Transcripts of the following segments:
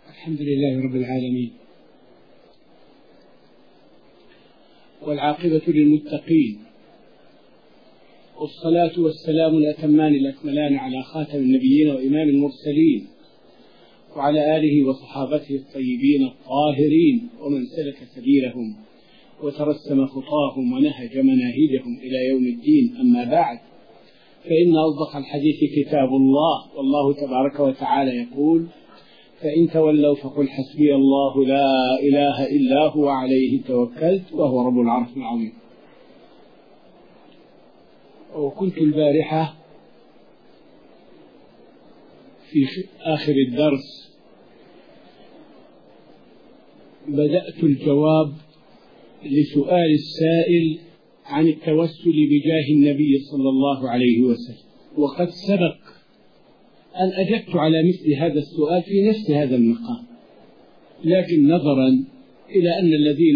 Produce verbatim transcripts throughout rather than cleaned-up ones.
الحمد لله رب العالمين، والعاقبة للمتقين، والصلاة والسلام الأتمان الأكملان على خاتم النبيين وإمام المرسلين وعلى آله وصحابته الطيبين الطاهرين ومن سلك سبيلهم وترسم خطاهم ونهج مناهجهم إلى يوم الدين. أما بعد، فإن أصدق الحديث كتاب الله، والله تبارك وتعالى يقول: فإن تولوا فقل حسبي الله لا إله إلا هو عليه توكلت وهو رب العرش العظيم. وكنت البارحة في آخر الدرس بدأت الجواب لسؤال السائل عن التوسل بجاه النبي صلى الله عليه وسلم، وقد سبق أن أجبت على مثل هذا السؤال في نفس هذا المقام، لكن نظرا إلى أن الذين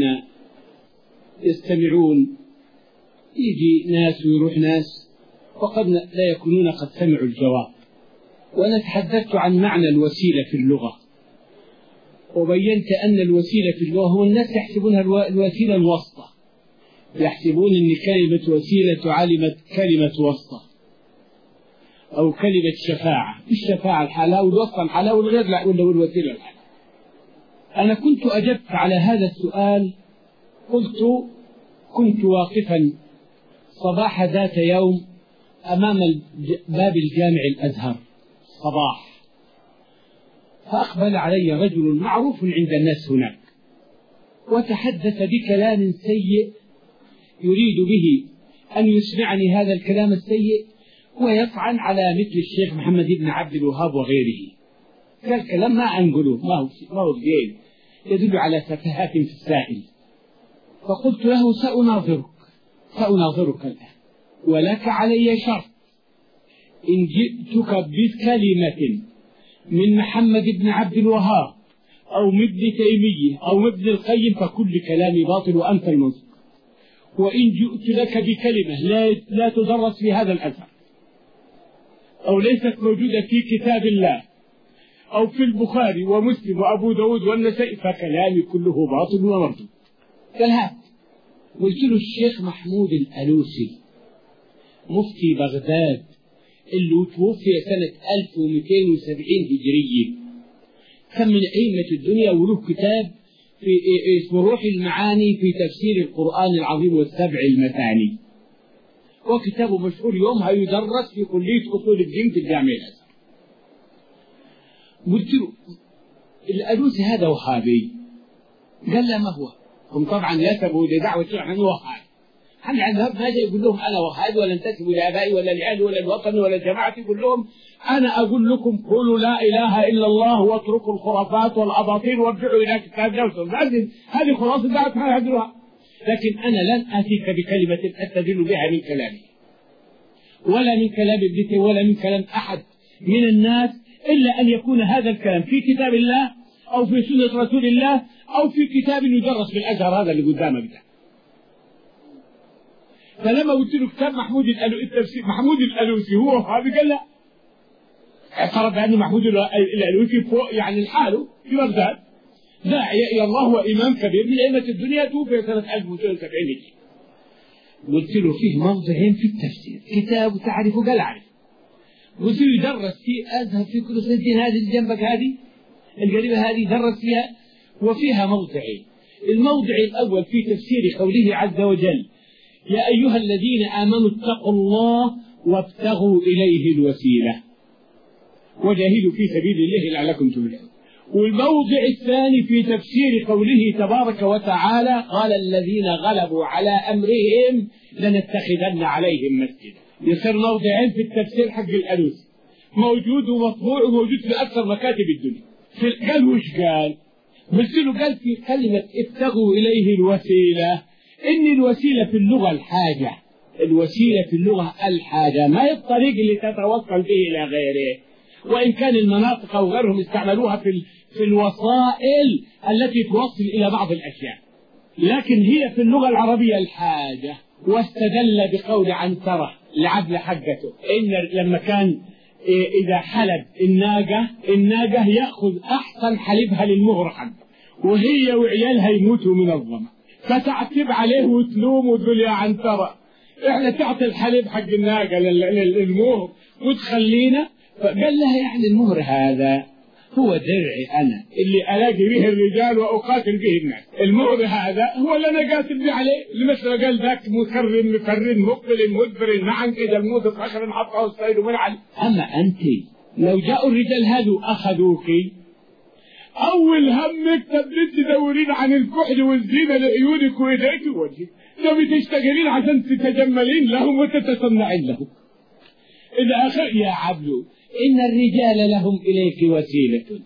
يستمعون يجي ناس ويروح ناس، وقد لا يكونون قد سمعوا الجواب. وأنا تحدثت عن معنى الوسيلة في اللغة، وبينت أن الوسيلة في اللغة هو الناس يحسبونها الوسيلة الوسطى، يحسبون أن كلمة وسيلة تعلمت كلمة وسطى أو كلمة شفاعة، الشفاعة الحالة والوسطى الحالة والغير لا ولا والوسيلة الحالة. أنا كنت أجبت على هذا السؤال، قلت: كنت واقفا صباح ذات يوم أمام باب الجامع الأزهر صباح، فأقبل علي رجل معروف عند الناس هناك، وتحدث بكلام سيء يريد به أن يسمعني هذا الكلام السيء ويطعن على مثل الشيخ محمد بن عبد الوهاب وغيره. قال كلام ما أنقله، ما هو ما هو جيد، يدل على سفاهات في السائل. فقلت له: سأناظرك سأناظرك الآن، ولك علي شرط: إن جئتك بكلمة من محمد بن عبد الوهاب أو من ابن تيمية أو من ابن القيم فكل كلامي باطل وأنت المنصف. وإن جئت لك بكلمة لا, لا تدرس في هذا الأثر أو ليست موجودة في كتاب الله أو في البخاري ومسلم وأبو داود والنسائي فكلامي كله باطل ومردود. قال: هات. قلت له: الشيخ محمود الألوسي مفتي بغداد اللي توفي سنة ألف ومئتين وسبعين هجرية، كان من أئمة الدنيا، وله كتاب في اسمه روح المعاني في تفسير القرآن العظيم والسبع المثاني، وكتابه مشهور يومها يدرس في كلية أصول الدين في الجامعة الأزهر. قلت له: الألوسي هذا وهابي؟ قال: لا، ما هو. هم طبعا يسبوا لدعوة الشيخ عن وهابي، هل عندهم ما يقول لهم أنا وهابي ولا انتسبوا لآبائي ولا لأهلي ولا الوطن ولا جماعتي؟ يقول لهم: أنا أقول لكم قولوا لا إله إلا الله واتركوا الخرافات والأباطيل وارجعوا إلى كتاب الله. هذه خلاصة دعوة هذا. لكن أنا لن آتيك بكلمة أستدل بها من كلامي ولا من كلام ابنتي ولا من كلام أحد من الناس، إلا أن يكون هذا الكلام في كتاب الله أو في سنة رسول الله أو في كتاب يدرس بالأزهر هذا اللي قدامك ده. فلما قلت له كتاب محمود التفسير محمود الألوسي هو هذا، قال: لا. اعترف بأن محمود الألوسي فوق يعني لحاله في بغداد داعية إلى الله وإمام كبير من أئمة الدنيا، توفي سنة ألف ومئتين وسبعين. قلت له: فيه موضعين في التفسير، كتاب تعرفه؟ قال: أعرف. قلت له: يدرس في أزهر في كل سنتين هذه اللي جنبك هذه القريبة هذه درس فيها، وفيها موضعين. الموضع الأول في تفسير قوله عز وجل: يا أيها الذين آمنوا اتقوا الله وابتغوا إليه الوسيلة وجاهدوا في سبيل الله لعلكم تفلحون. والموضع الثاني في تفسير قوله تبارك وتعالى: قال الذين غلبوا على أمرهم لنتخذن عليهم مسجدا. يصير موضعين في التفسير حق الألوسي، موجود ومطبوع وموجود في أكثر مكاتب الدنيا. قال: وش قال؟ قلت له: قال في كلمة ابتغوا إليه الوسيلة إن الوسيلة في اللغة الحاجة، الوسيلة في اللغة الحاجة، ما هي الطريق اللي تتوصل به إلى غيره، وإن كان المناطق أو غيرهم استعملوها في في الوسائل التي توصل إلى بعض الأشياء، لكن هي في اللغة العربية الحاجة. واستدل بقول عنترة العدل حقته، إن لما كان إذا حلب الناقة الناقة يأخذ أحسن حليبها للمهر حقه، وهي وعيالها يموتوا من الظما، فتعتب عليه وتلوم وتقول يا عنترة إحنا تعطي الحليب حق الناقة للمهر وتخلينا. فقال لها يعني المهر هذا هو درعي أنا اللي ألاقي به الرجال وأقاتل به الناس، المهر هذا هو اللي أنا قاتل به عليه. لمثل قال ذاك مكرم مكرم مقبل مدبر معا كده الموت صخر حطه الصيد من علي. أما أنت لو جاءوا الرجال هذو أخذوك أول همك تبدأ تدورين عن الكحل والزينة لعيونك وإيديك ووجهك، تبي تشتغلين عشان تتجملين لهم وتتصنعين لهم. إذا أخذ يا عبد إن الرجال لهم إليك وسيلة،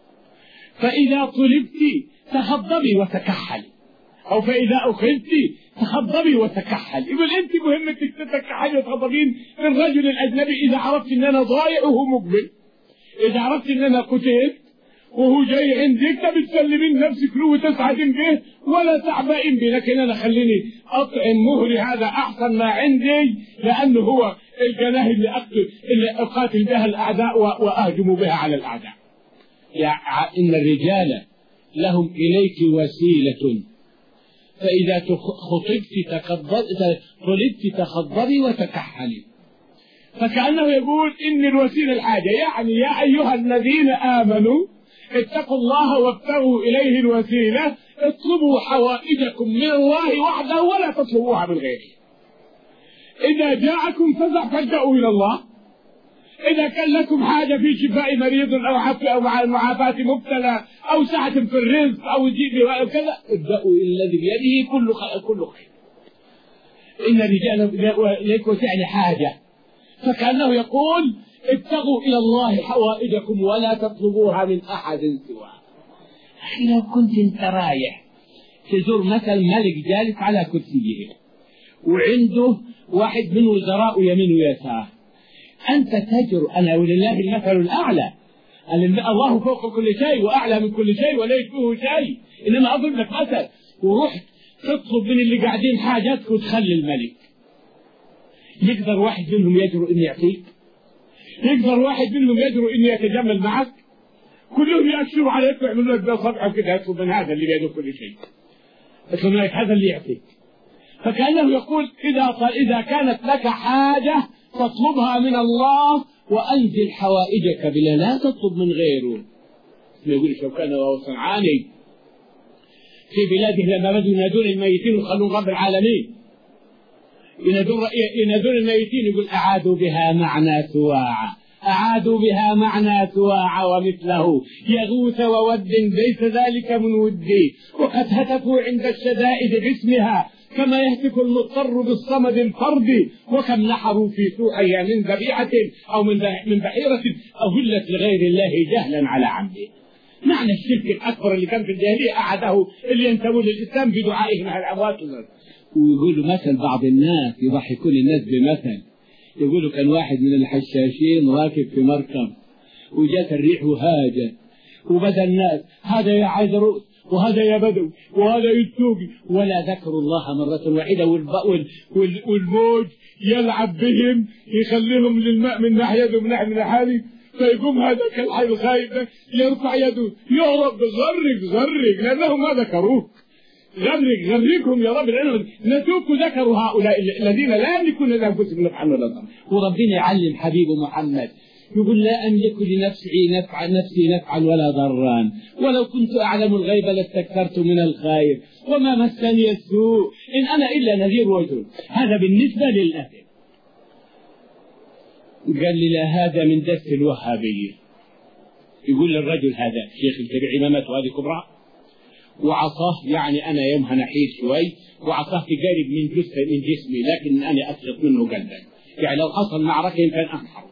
فإذا طلبت تخضبي وتكحلي، أو فإذا أخذت تخضبي وتكحلي. يقول أنت مهمتك تتكحلي وتخضبين للرجل الأجنبي إذا عرفت أن أنا ضايع وهو مقبل، إذا عرفت أن أنا قتلت وهو جاي عندك تبتسلمين نفسك له وتسعدين به ولا تعبئين به، لكن أنا خليني أطعم مهري هذا أحسن ما عندي، لأنه هو الجناه اللي أقتل اللي أقاتل بها الأعداء وأهجم بها على الأعداء. يعني إن الرجال لهم إليك وسيلة، فإذا خطبت طلبت تخضبي وتكحلي. فكأنه يقول إن الوسيلة الحاجة، يعني يا أيها الذين آمنوا اتقوا الله وابتغوا إليه الوسيلة، اطلبوا حوائجكم من الله وحده ولا تطلبوها من غيره. إذا جاءكم فزع فالجأوا إلى الله، إذا كان لكم حاجة في شفاء مريض أو حفل أو معافاة مبتلى أو سعة في الرزق أو جيد أو كذا، ابدأوا الذي بيده كل كل خير. إن الرجال إليك وسعني حاجة، فكأنه يقول ابتغوا إلى الله حوائجكم ولا تطلبوها من أحد سواه. أخي لو كنت انت رايح تزور مثل ملك جالس على كرسيه وعنده واحد من وزراء يمين ويسار، أنت تجر أنا ولله المثل الأعلى، الله فوق كل شيء وأعلى من كل شيء ولا يشبهه شيء، إنما أضرب لك مثل ورحت تطلب من اللي قاعدين حاجاتك وتخلي الملك. يقدر واحد منهم يجرؤ إن يعطيك؟ يقدر واحد منهم يجرؤ إن يتجمل معك؟ كلهم يأشروا عليك ويعملوا لك بصبعه كده، يطلب من هذا اللي بيده كل شيء، يطلب منك هذا اللي يعطيك. فكأنه يقول إذا إذا كانت لك حاجة فاطلبها من الله وأنزل حوائجك بلا لا تطلب من غيره. يقول شوكان وصنعاني في بلاده لما بدوا ينادون الميتين وخلون رب العالمين ينادون ينادون الميتين، يقول أعادوا بها معنى سواعا، أعادوا بها معنى سواعا ومثله يغوث وود ليس ذلك من ودي، وقد هتفوا عند الشدائد باسمها كما يهتف المضطر بالصمد الفردي، وكم نحروا في سوحها من ذبيحة أو من من بحيرة أهلت لغير الله جهلا على عمده. معنى الشرك الأكبر اللي كان في الجاهلية أعده اللي ينتمون للإسلام بدعائهم على الأموات. ويقولوا مثل بعض الناس يضحكون الناس بمثل، يقولوا كان واحد من الحشاشين راكب في مركب وجات الريح وهاجت، وبدا الناس هذا يا عذروس وهذا يا بدو وهذا يتوقي، ولا ذكروا الله مرة واحدة، والموج يلعب بهم يخليهم للماء من ناحية ومن ناحية من ناحية، فيقوم هذا كالحي الخايب يرفع يده يا رب غرق غرق لأنهم ما ذكروك، غرق غرقهم يا رب لأنهم نسوك ذكروا هؤلاء الذين لا يملكون لأنفسهم نفعا ولا ضرا. وربنا يعلم حبيبه محمد يقول لا أملك لنفسي نفعا نفسي نفعا ولا ضرا، ولو كنت أعلم الغيب لاستكثرت من الخير وما مسني السوء إن أنا إلا نذير وجود. هذا بالنسبة للأهل. قال لي لا هذا من دس الوهابية. يقول للرجل هذا شيخ الكبير عمامته هذه كبرى وعصاه، يعني أنا يومها نحيل شوي وعصاه تقارب من جثة من جسمي لكن أنا أسقط منه قلبا، يعني لو حصل معركة يمكن أنحر.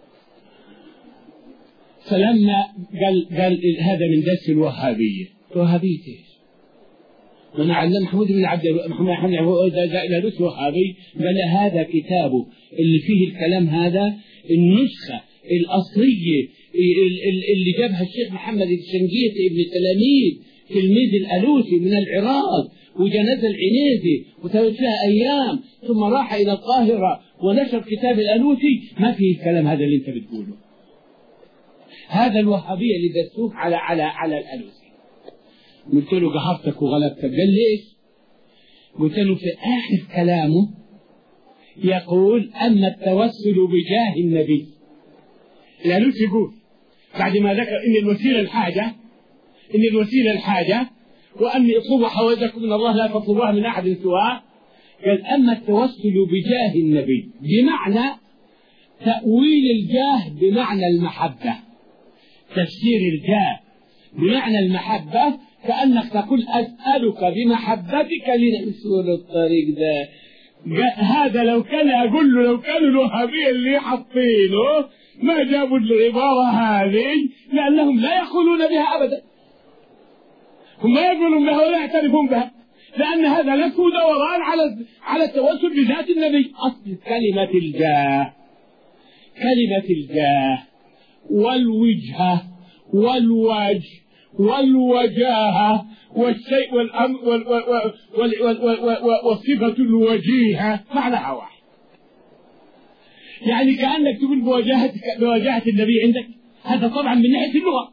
فلما قال قال هذا من دس الوهابية. وهابية ايش؟ من علم محمود بن عبد محمد محمد إلى دس وهابي، قال هذا كتابه اللي فيه الكلام هذا النسخة الأصلية اللي جابها الشيخ محمد الشنقيطي ابن التلاميذ تلميذ الألوسي من العراق، وجنازة العنيزي وتوفى أيام ثم راح إلى القاهرة ونشر كتاب الألوسي، ما فيه الكلام هذا اللي أنت بتقوله. هذا الوهابية اللي دسوك على على على الألوسي. قلت له قهرتك وغلبتك. قال ليش؟ قلت له في آخر كلامه يقول أما التوسل بجاه النبي. الألوسي يقول بعد ما ذكر إن الوسيلة الحاجة إن الوسيلة الحاجة وأني اطلب حوائجكم من الله لا تطلبوها من أحد سواه. قال أما التوسل بجاه النبي بمعنى تأويل الجاه بمعنى المحبة، تفسير الجاه بمعنى المحبة، كأنك تقول أسألك بمحبتك لنسول الطريق ده. هذا لو كان أقول له لو كانوا الوهابية اللي حاطينه ما جابوا العبارة هذه، لأنهم لا يقولون بها أبدا، هم ما يقولون بها ولا يعترفون بها، لأن هذا له دوران على على التوسل بذات النبي. أصل كلمة الجاه كلمة الجاه والوجهة والوجه والوجاهة والشيء والأم والصفة الوجيهة معناها واحد. يعني كأنك تقول بوجاهة بوجاهة النبي عندك، هذا طبعا من ناحية اللغة.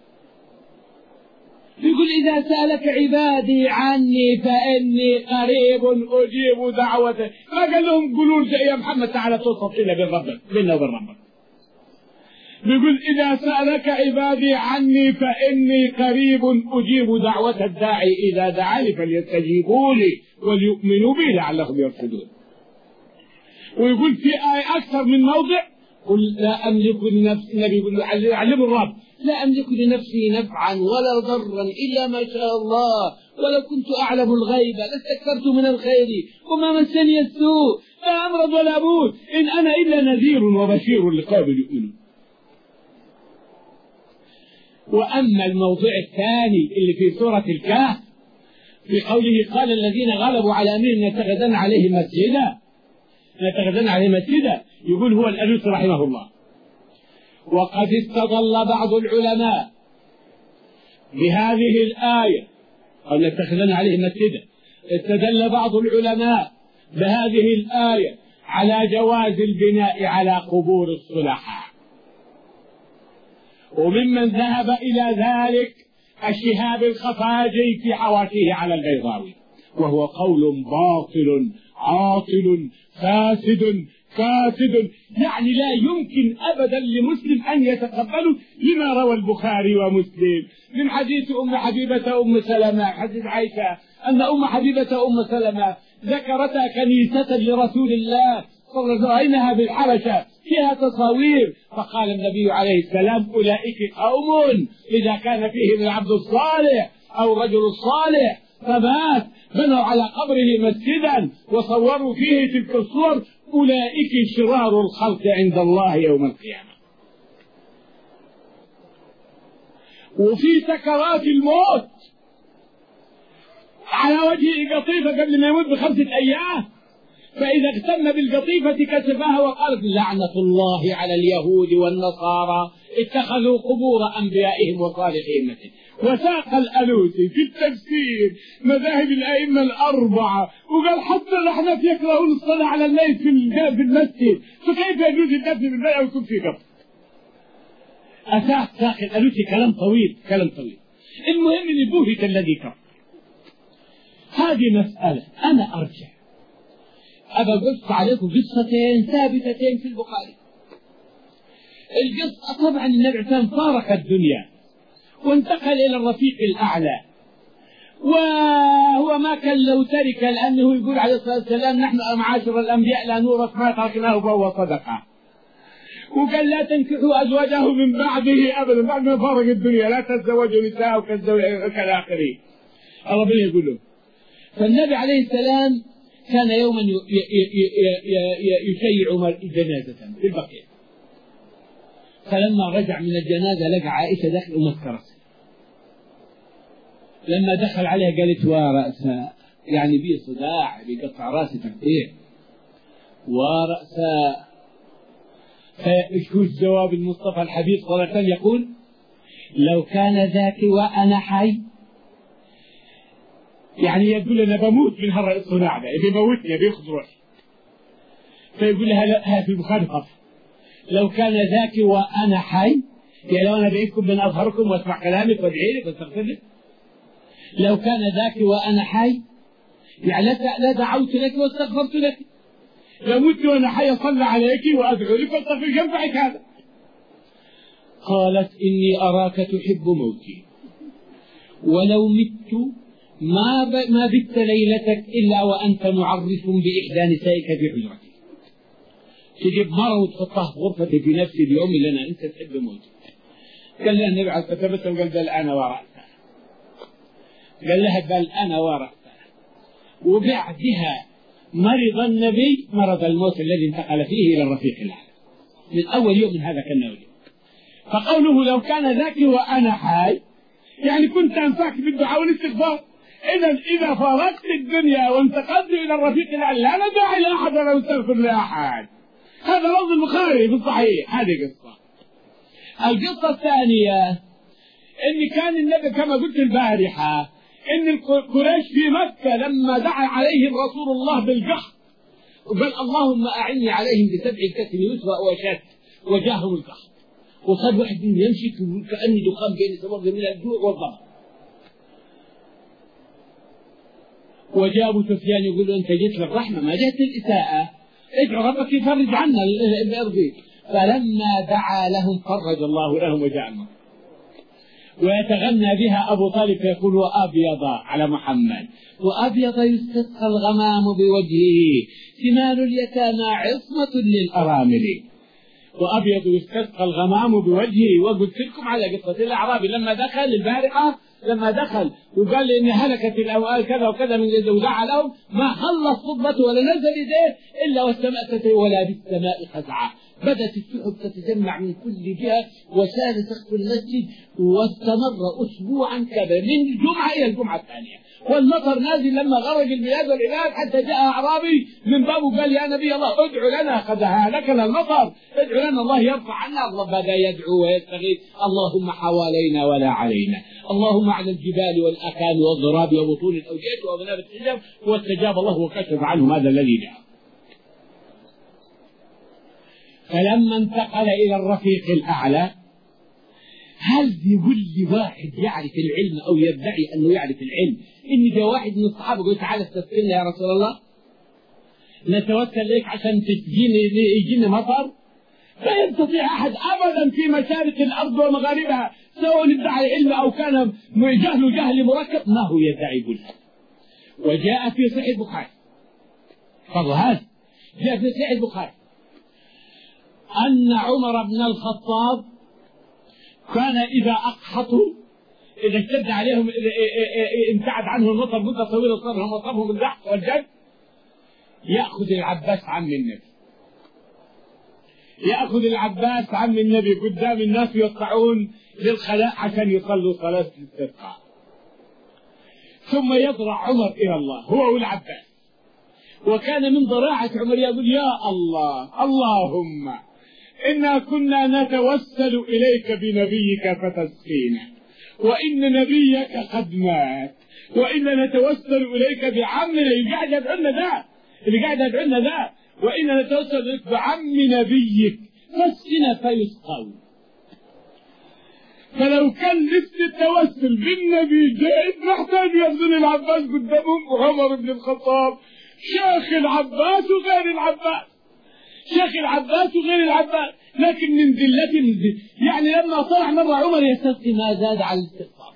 يقول إذا سألك عبادي عني فإني قريب أجيب دعوته. ما قال لهم قولوا يا محمد تعالى توصف لنا بين ربك بيننا وبين ربك. بيقول إذا سألك عبادي عني فإني قريب أجيب دعوة الداعي إذا دعاني فليستجيبوا لي وليؤمنوا بي لعلهم يرشدون. ويقول في آية أكثر من موضع قل لا أملك لنفسي، النبي يقول علم الرب لا أملك لنفسي نفعا ولا ضرا إلا ما شاء الله ولو كنت أعلم الغيب لاستكثرت من الخير وما مسني السوء لا أمرض ولا أموت إن أنا إلا نذير وبشير لقوم يؤمنون. وأما الموضوع الثاني اللي في سورة الكهف في قوله قال الذين غلبوا على أمرهم يتخذن عليه مسجدا يتخذن عليه مسجدا، يقول هو الألوسي رحمه الله وقد استدل بعض العلماء بهذه الآية أو يتخذن عليه مسجدا، استدل بعض العلماء بهذه الآية على جواز البناء على قبور الصلحاء. وممن ذهب إلى ذلك الشهاب الخفاجي في حواشيه على البيضاوي، وهو قول باطل عاطل فاسد كاسد، يعني لا يمكن أبدا لمسلم أن يتقبله، لما روى البخاري ومسلم من حديث أم حبيبة أم سلمة حديث عائشة أن أم حبيبة أم سلمة ذكرتها كنيسة لرسول الله صلى الله عليه وسلم رأيناها بالحبشة فيها تصاوير، فقال النبي عليه السلام أولئك قوم إذا كان فيهم العبد الصالح أو رجل الصالح فمات بنوا على قبره مسجدا وصوروا فيه تلك الصور أولئك شرار الخلق عند الله يوم القيامة. وفي سكرات الموت على وجه قطيفة قبل ما يموت بخمسة أيام، فإذا اهتم بالقطيفة كشفها وقالت لعنة الله على اليهود والنصارى اتخذوا قبور أنبيائهم وصالحين مسجد. وساق الألوسي في التفسير مذاهب الأئمة الأربعة وقال حتى الأحناف يكرهون الصلاة على الميت في المسجد، فكيف يجوز الدفن بالبيع ويكون في قبر؟ أساق ساق الألوسي كلام طويل كلام طويل. المهم اللي بوهت الذي كفر. هذه مسألة أنا أرجع أبى قص عليكم قصتين ثابتتين في البخاري. القصة طبعا النبي كان فارق الدنيا وانتقل إلى الرفيق الأعلى، وهو ما كان لو ترك، لأنه يقول عليه الصلاة والسلام نحن معاشر الأنبياء لا نورث ما تركناه فهو صدقة، وقال لا تنكحوا أزواجه من بعده أبدا بعد ما فارق الدنيا، لا تتزوجوا نساء كالآخرين ربنا يقول له. فالنبي عليه السلام كان يوما يشيع جنازة في البقيع، فلما رجع من الجنازة لقى عائشة داخل ومسكرت. لما دخل عليها قالت ورأسها، يعني بي صداع بيقطع راسي تقطيع ورأسها. فشوف جواب المصطفى الحبيب صلى الله عليه وسلم يقول لو كان ذاك وأنا حي، يعني يقول أنا بموت من هرة الصناع ده بيموتني بيأخذ روحي. فيقول لها لا في البخاري قصر لو كان ذاك وأنا حي يعني لو أنا بإذكم من أظهركم وأسمع كلامك وأدعي لك وأستغفر لك، لو كان ذاك وأنا حي يعني لا دعوت لك واستغفرت لك، لو مت وأنا حي أصلي عليك وأدعو لك واستغفر لك، ينفعك هذا؟ قالت إني أراك تحب موتي، ولو مت ما ب... ما بت ليلتك إلا وأنت معرف بإحدى نسائك في حجرتك. تجيب مرة وتحطها في غرفتي في نفس اليوم اللي أنا أنت تحب موتي. قال لها النبي عليه الصلاة والسلام قال بل أنا ورأتها، قال لها بل أنا ورأتها. وبعدها مرض النبي مرض الموت الذي انتقل فيه إلى الرفيق الأعلى من أول يوم من هذا كان نولي. فقوله لو كان ذاك وأنا حي يعني كنت أنفعك بالدعاء والاستغفار. إذا إذا فارقت الدنيا وانتقلت إلى الرفيق الأعلى لا داعي لأحد أن يستغفر لأحد. هذا لفظ البخاري في الصحيح. هذه قصة. القصة الثانية إن كان النبي كما قلت البارحة إن قريش في مكة لما دعا عليهم رسول الله بالقحط وقال اللهم أعني عليهم بسبع كتم يسرى وشت وجاهم القحط، وصار واحد يمشي كأني دخان بين سواد من الجوع والظمأ. وجاء أبو سفيان يقول له أنت جئت للرحمة ما جئت للإساءة، ادعو ربك يفرج عنا الأرض. فلما دعا لهم فرج الله لهم وجاء المطر. ويتغنى بها أبو طالب فيقول وأبيض على محمد وأبيض يستسقى الغمام بوجهه ثمال اليتامى عصمة للأرامل. وأبيض يستسقى الغمام بوجهه. وقلت لكم على قصة الأعرابي لما دخل البارحة لما دخل وقال لي إن هلكت الأموال كذا وكذا من يده ودعا لهم ما خلص خطبته ولا نزل يديه إلا والسماء تتي ولا بالسماء خزعة. بدأت السحب تتجمع من كل جهة وسال سقف المسجد واستمر أسبوعا كذا من الجمعة إلى الجمعة الثانية والمطر نازل لما غرق البلاد والعباد حتى جاء أعرابي من بابه قال يا نبي الله ادعو لنا قد هلكنا المطر ادعو لنا الله يرفع عنا. الله بدأ يدعو ويستغيث اللهم حوالينا ولا علينا اللهم على الجبال والأكام والضراب وبطون الأودية وأبناب الشجر. واستجاب الله وكشف عنهم هذا الذي دعا. فلما انتقل إلى الرفيق الأعلى هل يقول لي واحد يعرف العلم أو يدعي أنه يعرف العلم إن جاء واحد من الصحابة يقول تعالى استسقينا يا رسول الله نتوكل لك عشان تجيني يجيني مطر؟ لا يستطيع أحد أبدا في مشارق الأرض ومغاربها سواء ادعى علم أو كان جهل جهل مركب ما هو يدعي يقول. وجاء في صحيح البخاري فضل هذا جاء في صحيح البخاري أن عمر بن الخطاب كان إذا أقحطوا إذا اشتد عليهم امتعد عنه المطر مدة طويلة صارهم وصابهم بالزحف والجد يأخذ العباس عم النبي يأخذ العباس عم النبي قدام الناس يطلعون للخلاء عشان يصلوا صلاة الاستسقاء ثم يضرع عمر إلى الله هو والعباس. وكان من ضراعة عمر يقول يا الله اللهم إنا كنا نتوسل إليك بنبيك فتسقينا وإن نبيك قد مات وإنا نتوسل إليك بعمنا اللي قاعد يدعونا ذا اللي قاعد يدعونا ذا وإنا نتوسل إليك بعم نبيك فاسقنا فيسقون. فلو كان لست التوسل بالنبي جائز محتاج يأذن العباس قدامهم وعمر بن الخطاب شيخ العباس وغير العباس شيخ العباس وغير العباس لكن من ذلة يعني لما طلع مرة عمر يستسقي ما زاد على الاستغفار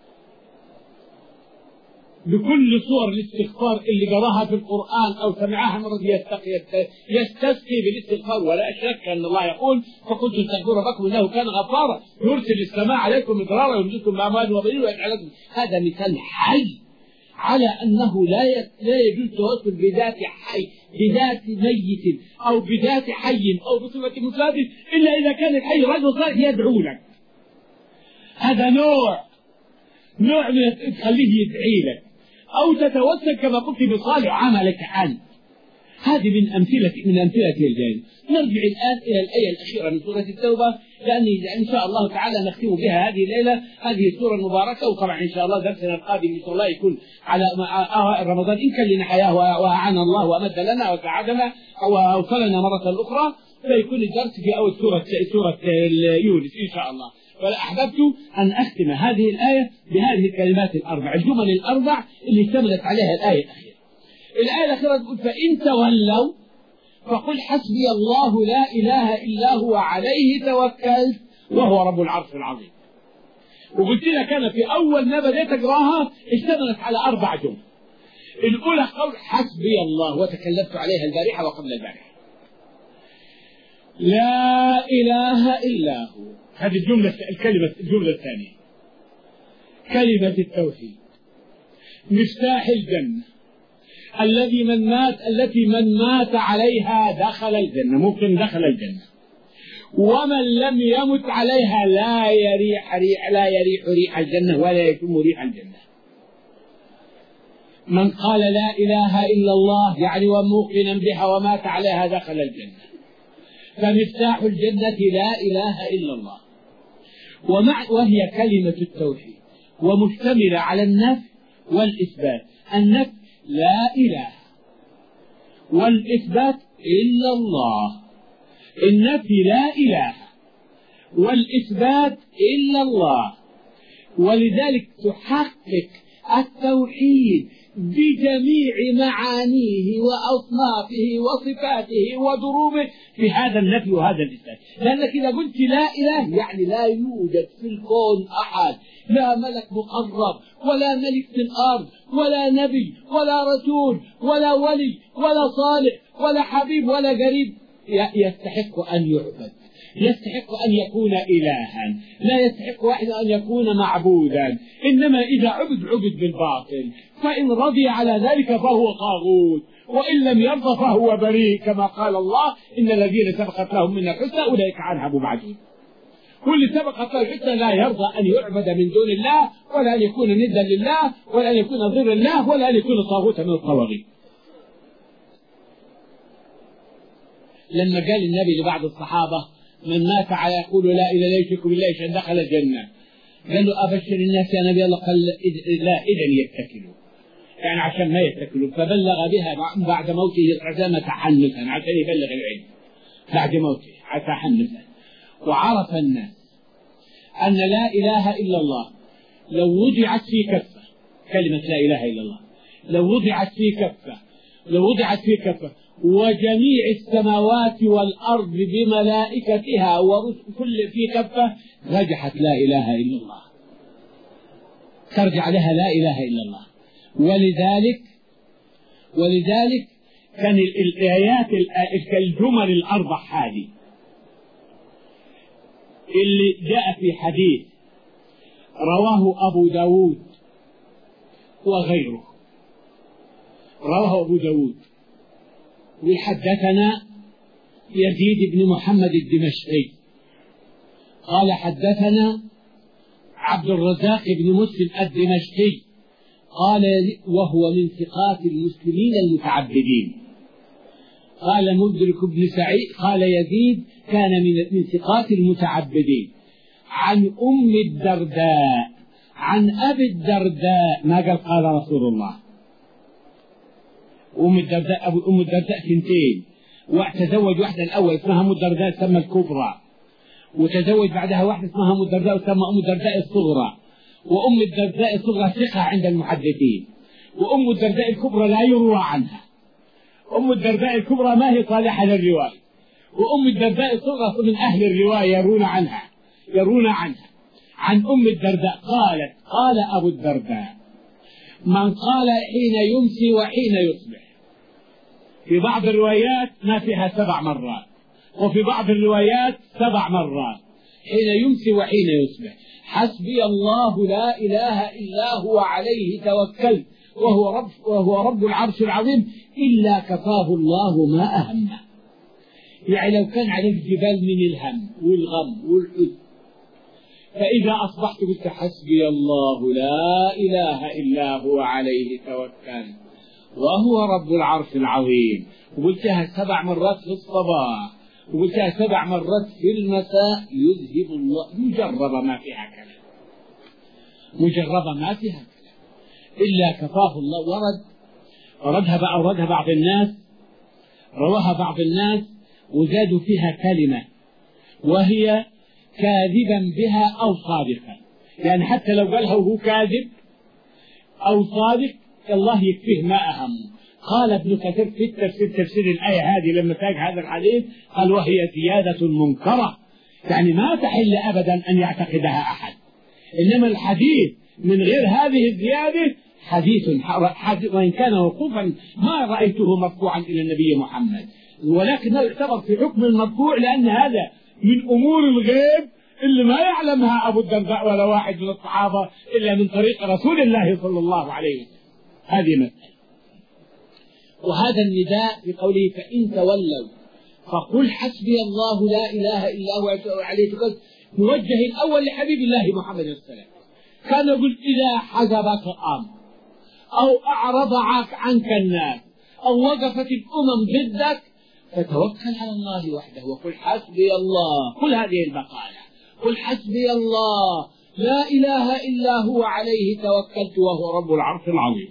بكل صور الاستغفار اللي قراها في القرآن أو سمعها مرة يستسقي يستسقي بالاستغفار. ولا شك أن الله يقول فقلت استغفروا ربكم إنه كان غفارا يرسل السماء عليكم مدرارا ويمددكم بأموال وبنين ويجعل لكم. هذا مثال حي على أنه لا لا يجوز التوسل بذات حي بذات ميت أو بذات حي أو بصفة مفاد إلا إذا كان الحي رجل صالح يدعو لك. هذا نوع نوع من تخليه يدعي لك أو تتوسل كما قلت بصالح عملك أنت. هذه من أمثلة من أمثلة الجاهل. نرجع الآن إلى الآية الأخيرة من سورة التوبة لأن إن شاء الله تعالى نختم بها هذه الليلة هذه السورة المباركة. وطبعا إن شاء الله درسنا القادم إن شاء الله يكون على أوائل رمضان إن كان لنا حياة وأعان الله وأمد لنا وساعدنا وأوصلنا مرة أخرى. سيكون الدرس في أول سورة سورة يونس إن شاء الله. فأحببت أن أختم هذه الآية بهذه الكلمات الأربع، الجمل الأربع اللي اشتملت عليها الآية الأخيرة. الآية الأخيرة تقول: فإن تولوا فقل حسبي الله لا إله إلا هو عليه توكلت وهو رب العرش العظيم. وقلت لك أنا في أول ما بديت أقراها اشتملت على أربع جمل. الأولى قول حسبي الله، وتكلمت عليها البارحة وقبل البارحة. لا إله إلا هو، هذه الجملة الكلمة الجملة الثانية كلمة التوحيد، مفتاح الجنة الذي من مات التي من مات عليها دخل الجنة، ممكن دخل الجنة، ومن لم يمت عليها لا يريح ريح لا يريح ريح الجنة ولا يشم ريح الجنة. من قال لا إله إلا الله يعني وموقنا بها ومات عليها دخل الجنة. فمفتاح الجنة لا إله إلا الله، ومع وهي كلمة التوحيد ومشتملة على النفي والإثبات. النفي لا إله، والإثبات إلا الله. النفي لا إله والإثبات إلا الله، ولذلك تحقق التوحيد بجميع معانيه وأصنافه وصفاته ودروبه في هذا النفي وهذا الإثبات. لأنك إذا قلت لا إله يعني لا يوجد في الكون أحد، لا ملك مقرب ولا ملك في الأرض ولا نبي ولا رسول ولا ولي ولا صالح ولا حبيب ولا قريب يستحق أن يعبد، يستحق أن يكون إلها، لا يستحق واحد أن يكون معبودا. إنما إذا عبد عبد بالباطل، فإن رضي على ذلك فهو طاغوت، وإن لم يرضى فهو بريء، كما قال الله: إن الذين سبقت لهم من الحسنى أولئك عنها مبعدون. كل سبقت له الحسنى لا يرضى أن يعبد من دون الله، ولا أن يكون ندا لله، ولا أن يكون ضر الله، ولا أن يكون طاغوتا من الطواغيت. لما قال النبي لبعض الصحابة: من مات على يقول لا إله إلا يشرك بالله شيئا دخل الجنة، قال له: أبشر الناس يا نبي الله؟ قال: لا، إذن يتكلوا، يعني عشان ما يتكلوا. فبلغ بها بعد موته عزامة تحنثا، عشان يبلغ العلم بعد موته تحنثا. وعرف الناس أن لا إله إلا الله لو وضعت في كفة، كلمة لا إله إلا الله لو وضعت في كفة لو وضعت في كفة وجميع السماوات والأرض بملائكتها وكل في كفة رجحت لا إله إلا الله، ترجع لها لا إله إلا الله. ولذلك ولذلك كان الآيات الجمل الأربع هذه اللي جاء في حديث رواه أبو داود وغيره، رواه أبو داود وحدثنا يزيد بن محمد الدمشقي قال حدثنا عبد الرزاق بن مسلم الدمشقي قال وهو من ثقات المسلمين المتعبدين. قال مدرك بن سعيد قال يزيد كان من من ثقات المتعبدين عن أم الدرداء عن أبي الدرداء، ما قال قال رسول الله. أم الدرداء أبو أم الدرداء ثنتين، وتزوج واحدة الأول اسمها أم الدرداء تسمى الكبرى، وتزوج بعدها واحدة اسمها أم الدرداء وتسمى أم الدرداء الصغرى. وأم الدرداء الصغرى ثقة عند المحدثين، وأم الدرداء الكبرى لا يروى عنها. أم الدرداء الكبرى ما هي صالحة للرواية، وأم الدرداء الصغرى من أهل الرواية يرون عنها يرون عنها عن أم الدرداء قالت قال أبو الدرداء: من قال حين يمسي وحين يصبح. في بعض الروايات ما فيها سبع مرات، وفي بعض الروايات سبع مرات، حين يمسي وحين يصبح. حسبي الله لا إله إلا هو عليه توكلت وهو رب, وهو رب العرش العظيم إلا كفاه الله ما أهمه. يعني لو كان عليك جبال من الهم والغم والحزن، فإذا أصبحت قلت حسبي الله لا إله إلا هو عليه توكلت وهو رب العرش العظيم، وقلتها سبع مرات في الصباح وقلتها سبع مرات في المساء، يذهب الله. مجربة ما فيها كلام، مجربة ما فيها كلام إلا كفاه الله. ورد وردها أوردها بعض الناس، رواها بعض الناس وزادوا فيها كلمة وهي كاذبا بها أو صادقا، يعني حتى لو قالها وهو كاذب أو صادق الله يكفيه ما أهمه. قال ابن كثير في التفسير تفسير الآية هذه لما تاج هذا الحديث قال وهي زيادة منكرة، يعني ما تحل أبدا أن يعتقدها أحد، إنما الحديث من غير هذه الزيادة حديث وإن كان موقوفا ما رأيته مرفوعا إلى النبي محمد، ولكنه يعتبر في حكم المرفوع لأن هذا من أمور الغيب اللي ما يعلمها أبو الدرداء ولا واحد من الصحابة إلا من طريق رسول الله صلى الله عليه وسلم. هذه مسألة. وهذا النداء بقوله فإن تولوا فقل حسبي الله لا إله إلا هو عليه توكلت موجه الأول لحبيب الله محمد صلى الله عليه وسلم. كان يقول إذا حجبك الأمر أو أعرض عنك الناس أو وقفت الأمم ضدك فتوكل على الله وحده وقل حسبي الله. كل هذه البقايا قل حسبي الله لا إله إلا هو عليه توكلت وهو رب العرش العظيم.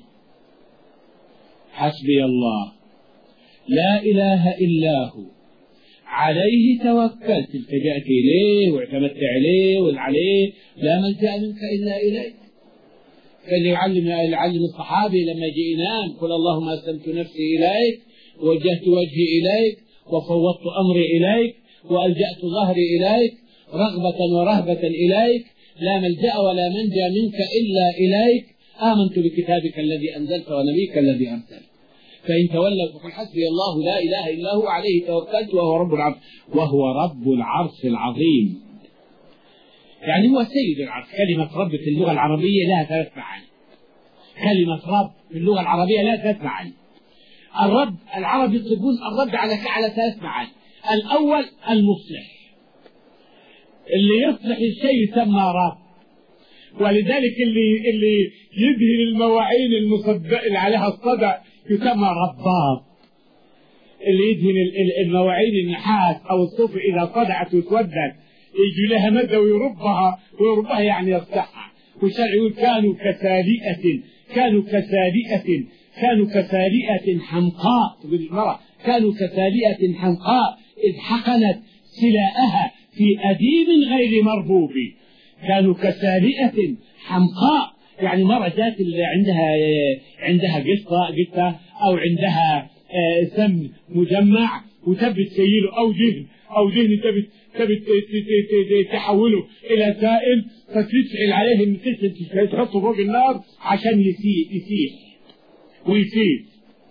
حسبي الله لا إله إلا هو عليه توكلت التجأت إليه واعتمدت عليه والعليه لا ملجأ منك إلا إليك. كان يعلم يعلم الصحابي لما جاء ينام قل اللهم أسلمت نفسي إليك ووجهت وجهي إليك وفوضت أمري إليك وألجأت ظهري إليك رغبة ورهبة إليك لا ملجأ ولا منجى منك إلا إليك آمنت بكتابك الذي أنزلت ونبيك الذي أرسلت. فإن تولوا فقل حسبي الله لا إله إلا هو عليه توكلت وهو رب العرش وهو رب العرش العظيم. يعني هو سيد العرش. كلمة رب في اللغة العربية لها ثلاث معاني. كلمة رب في اللغة العربية لها ثلاث معاني. الرب العرب يطلقون الرب على على ثلاث معاني. الأول المصلح، اللي يصلح الشيء يسمى رب، ولذلك اللي اللي يدهن المواعين المصدق اللي عليها الصدع يسمى رباط. اللي يدهن المواعين النحاس او الصوف اذا صدعت وتودت يجي لها مدى ويربها ويربها يعني يصلحها. والشرع يقول كانوا كسالئة كانوا كسالئة كانوا كسالئة حمقاء. تقول المرأة كانوا كسالئة حمقاء إذ حقنت سلاءها في أديم غير مربوب. كانوا كسالئة حمقاء يعني مرة ذات اللي عندها عندها قطة قطة أو عندها سم مجمع وتبي تسيله أو دهن أو دهن تبي تبي تحوله إلى سائل فتشعل عليه المسلسل تحطه فوق النار عشان يسيح يسيح ويسيح.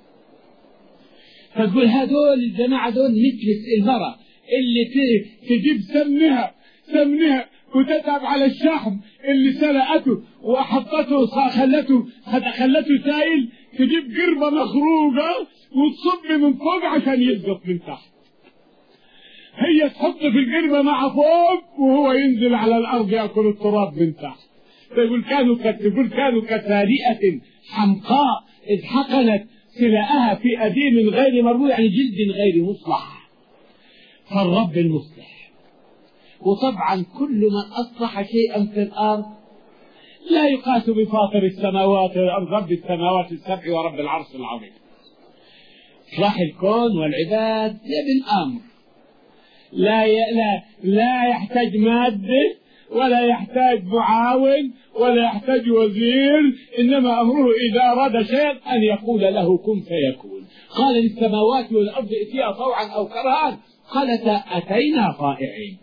فتقول هذول الجماعة دول مثل المرأة اللي تجيب سمنها سمنها وتتعب على الشحم اللي سلقته وحطته خلته خلته سائل، تجيب قربة مخروقة وتصب من فوق عشان يسقط من تحت. هي تحط في القربة مع فوق وهو ينزل على الأرض يأكل التراب من تحت. تقول كانوا تقول كانوا كسالئة حمقاء إذ حقنت سلاءها في أديم غير مربوط يعني جلد غير مصلح. فالرب المصلح. وطبعا كل من أصلح شيئا في الأرض لا يقاس بفاطر السماوات والأرض رب السماوات السبع ورب العرش العظيم. إصلاح الكون والعباد بالأمر لا لا لا يحتاج مادة ولا يحتاج معاون ولا يحتاج وزير، إنما أمره إذا أراد شيئا أن يقول له كن فيكون. قال للسماوات والأرض ائتيا طوعا أو كرها قالتا أتينا طائعين.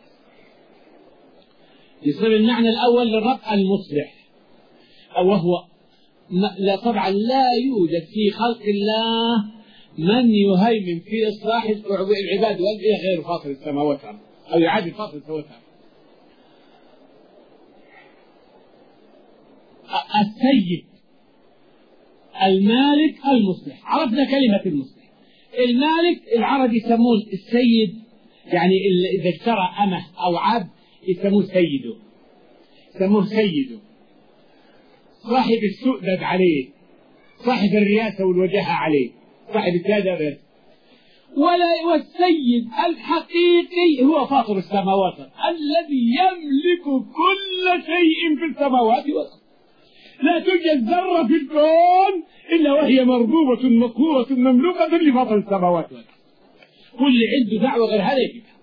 يصير المعنى الأول للرب المصلح وهو لا طبعا لا يوجد في خلق الله من يهيمن في إصلاح العباد والبيئة غير فاطر السماوات أو يعادل فاطر السماوات. السيد المالك المصلح. عرفنا كلمة المصلح. المالك العرب يسمون السيد يعني إذا اشترى أمه أو عبد يسموه سيده يسموه سيده. صاحب السؤدد عليه، صاحب الرياسة والوجاهة عليه، صاحب السيادة بس. ولا والسيد الحقيقي هو فاطر السماوات الذي يملك كل شيء في السماوات والأرض. لا توجد ذرة في الكون إلا وهي مربوبة مقهورة مملوكة لفاطر السماوات والأرض. واللي عنده دعوة غير هذا يجيبها.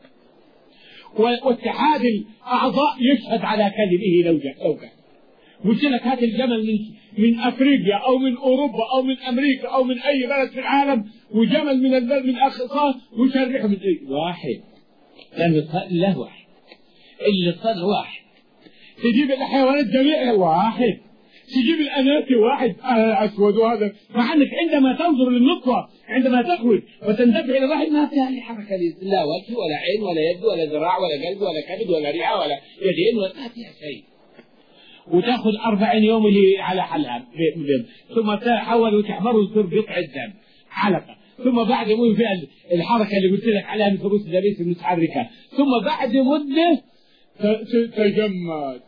واتحاد الأعضاء يشهد على كذبه لو جاء لو كان. قلت لك هات الجمل من من أفريقيا أو من أوروبا أو من أمريكا أو من أي بلد في العالم، وجمل من البلد من أقصاه وشرحه من إيه؟ واحد، لأن له واحد، اللي صار واحد. تجيب الحيوانات جميعها واحد، تجيب الأناتي واحد أسود وهذا، مع أنك عندما تنظر للنطفة عندما تخرج وتندفع إلى الرحم ما فيها أي حركة، لا وجه ولا عين ولا يد ولا ذراع ولا قلب ولا كبد ولا رئة ولا يدين ولا ما فيها شيء. وتأخذ أربعين يوم اللي على حلها، ثم تحول وتحمر وتصير قطعة دم علقة، ثم بعد يوم فيها الحركة اللي قلت لك عليها من ثبوت الدبيس المتحركة، ثم بعد مدة تتجمد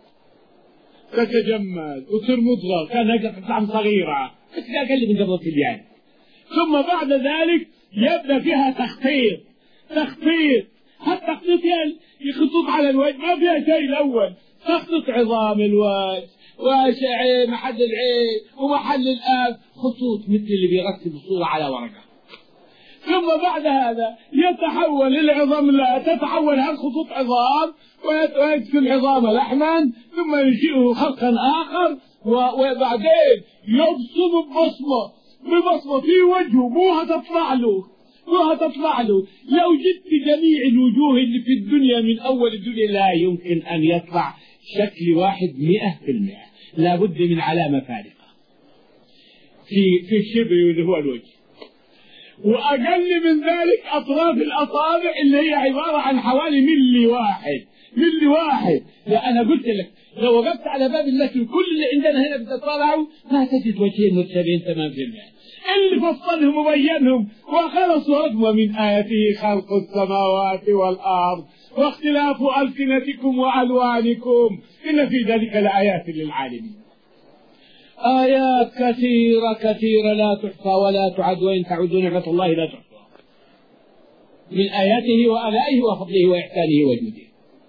تتجمد وتصير مضغة كانها قطعة صغيرة بس أقل من قبضة اليد. ثم بعد ذلك يبدأ فيها تخطيط تخطيط هالتخطيط يخطط على الوجه، ما فيها شيء الأول، تخطط عظام الوجه ومحل العين ومحل الأنف، خطوط مثل اللي بيرتب الصورة على ورقة. ثم بعد هذا يتحول العظام، لا تتحول هالخطوط عظام ويدخل العظام لحما، ثم ينشئه خلقا آخر، وبعدين يبصم ببصمة ببصمة في وجهه، موها تطلع له موها تطلع له. لو جدت جميع الوجوه اللي في الدنيا من أول الدنيا لا يمكن أن يطلع شكل واحد مئة في المئة، لا بد من علامة فارقة في في الشبه اللي هو الوجه. وأقل من ذلك أطراف الأصابع اللي هي عبارة عن حوالي ملي واحد ملي واحد. لا أنا قلت لك لو وقفت على باب النسل كل اللي عندنا هنا بتطلعوا ما تجد وجهين متشابهين تمام في المئة، اللي فصلهم وبينهم وخلصوا رقم من آياته خلق السماوات والأرض واختلاف ألسنتكم وألوانكم إن في ذلك لآيات للعالمين. آيات كثيرة كثيرة لا تحصى ولا تعد، وإن تعدوا نعمة الله لا تحصى، من آياته وآلائه وفضله وإحسانه وجوده.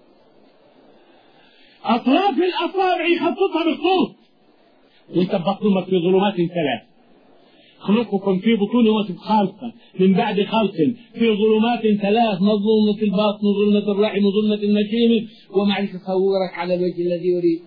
أطراف الأصابع يخططها بالخطوط، وانت بطنك في ظلمات ثلاث، خلقكم في بطون أمة خالقة من بعد خلق في ظلمات ثلاث، ظلمة الباطن وظلمة الرحم وظلمة المشيم، ومعك تصورك على الوجه الذي يريد.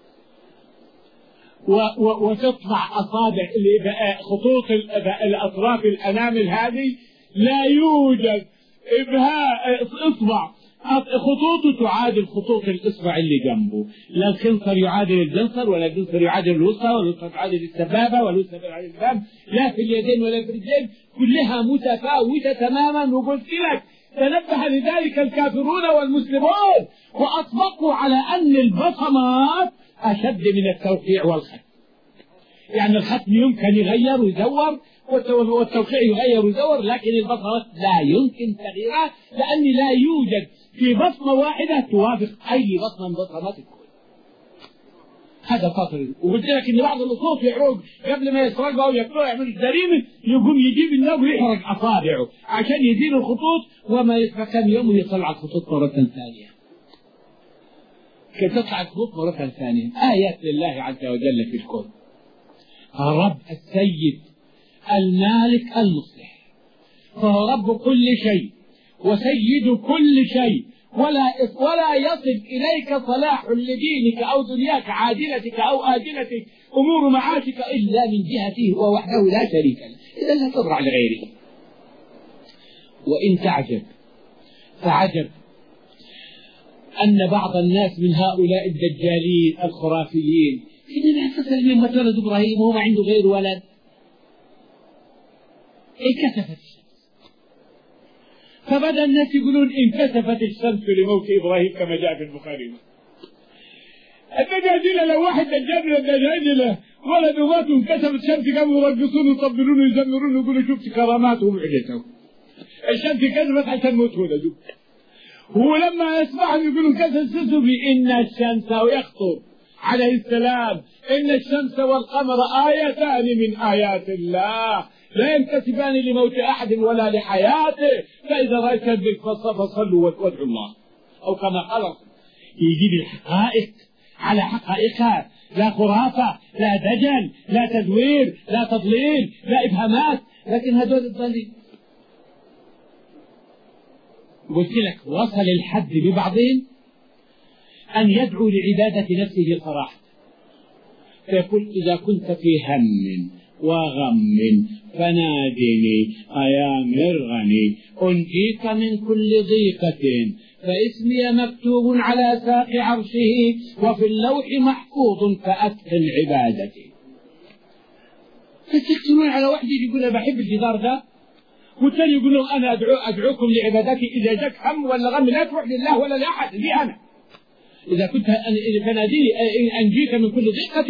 وتطلع أصابع خطوط الأطراف الأنامل هذه لا يوجد إبهاء إصبع خطوطه تعادل خطوط الإصبع اللي جنبه، لا الخنصر يعادل الجنصر ولا الجنصر يعادل الوسطى ولا الوسطى تعادل السبابة ولا السبابة تعادل الفم، لا في اليدين ولا في الرجلين، كلها متفاوتة تماما. وقلت لك تنبه لذلك الكافرون والمسلمون وأطبقوا على أن البصمات أشد من التوقيع والخط. يعني الختم يمكن يغير ويزور والتوقيع يغير ويزور، لكن البصمات لا يمكن تغييرها، لأن لا يوجد في بصمة واحدة توافق أي بصمة من بصمات الكون. هذا فاطر. وقلت لك إن بعض النصوص يحرق قبل ما يسرقها ويقطعها يعمل جريمة، يقوم يجيب النار ويحرق أصابعه عشان يزيل الخطوط، وما يسمع كم يوم ويطلع الخطوط مرة ثانية. كي تطلع الخطوط مرة ثانية. آيات لله عز وجل في الكون. الرب السيد المالك المصلح، فهو رب كل شيء وسيد كل شيء، ولا ولا يصل إليك صلاح لدينك أو دنياك عاجلتك أو آجلتك أمور معاشك إلا من جهته ووحده لا شريك له، إذا لا تضرع لغيره. وإن تعجب فعجب أن بعض الناس من هؤلاء الدجالين الخرافيين حينما اتصل بهم ولد إبراهيم وهو ما عنده غير ولد انكسفت الشمس، فبدأ الناس يقولون انكسفت الشمس لموت إبراهيم كما جاء في البخاري. الدجاجلة لو واحد دجال من الدجاجلة ولد مات وانكسفت الشمس قاموا يرقصون ويطبلون ويزمرون ويقولوا شفت كراماته ومعجزته. الشمس كسفت عشان موت ولده، ولما يسمعهم يقولوا انكسفت بإن الشمس ويخطر عليه السلام إن الشمس والقمر آيتان من آيات الله لا ينكسفان لموت أحد ولا لحياته، فإذا رأيت ذلك فصلوا وادعوا الله، أو كما قال يجيب الحقائق على حقائقها، لا خرافة لا دجل لا تزوير لا تضليل لا إبهامات، لكن هذول الضالين قلت لك وصل الحد ببعضهم أن يدعو لعبادة نفسه صراحة، فيقول إذا كنت في هم وغم فنادني أيا مرغني أنجيك من كل ضيقة، فاسمي مكتوب على ساق عرشه وفي اللوح محفوظ فأتقن عبادتي. فتكتبون على واحد يقول أنا بحب الجدار ده، والثاني يقول لهم أنا أدعو أدعوكم لعبادتي، إذا جاك هم ولا غم لا تروح لله ولا لأحد، لي أنا. إذا كنت فناديني أنجيك من كل ضيقة،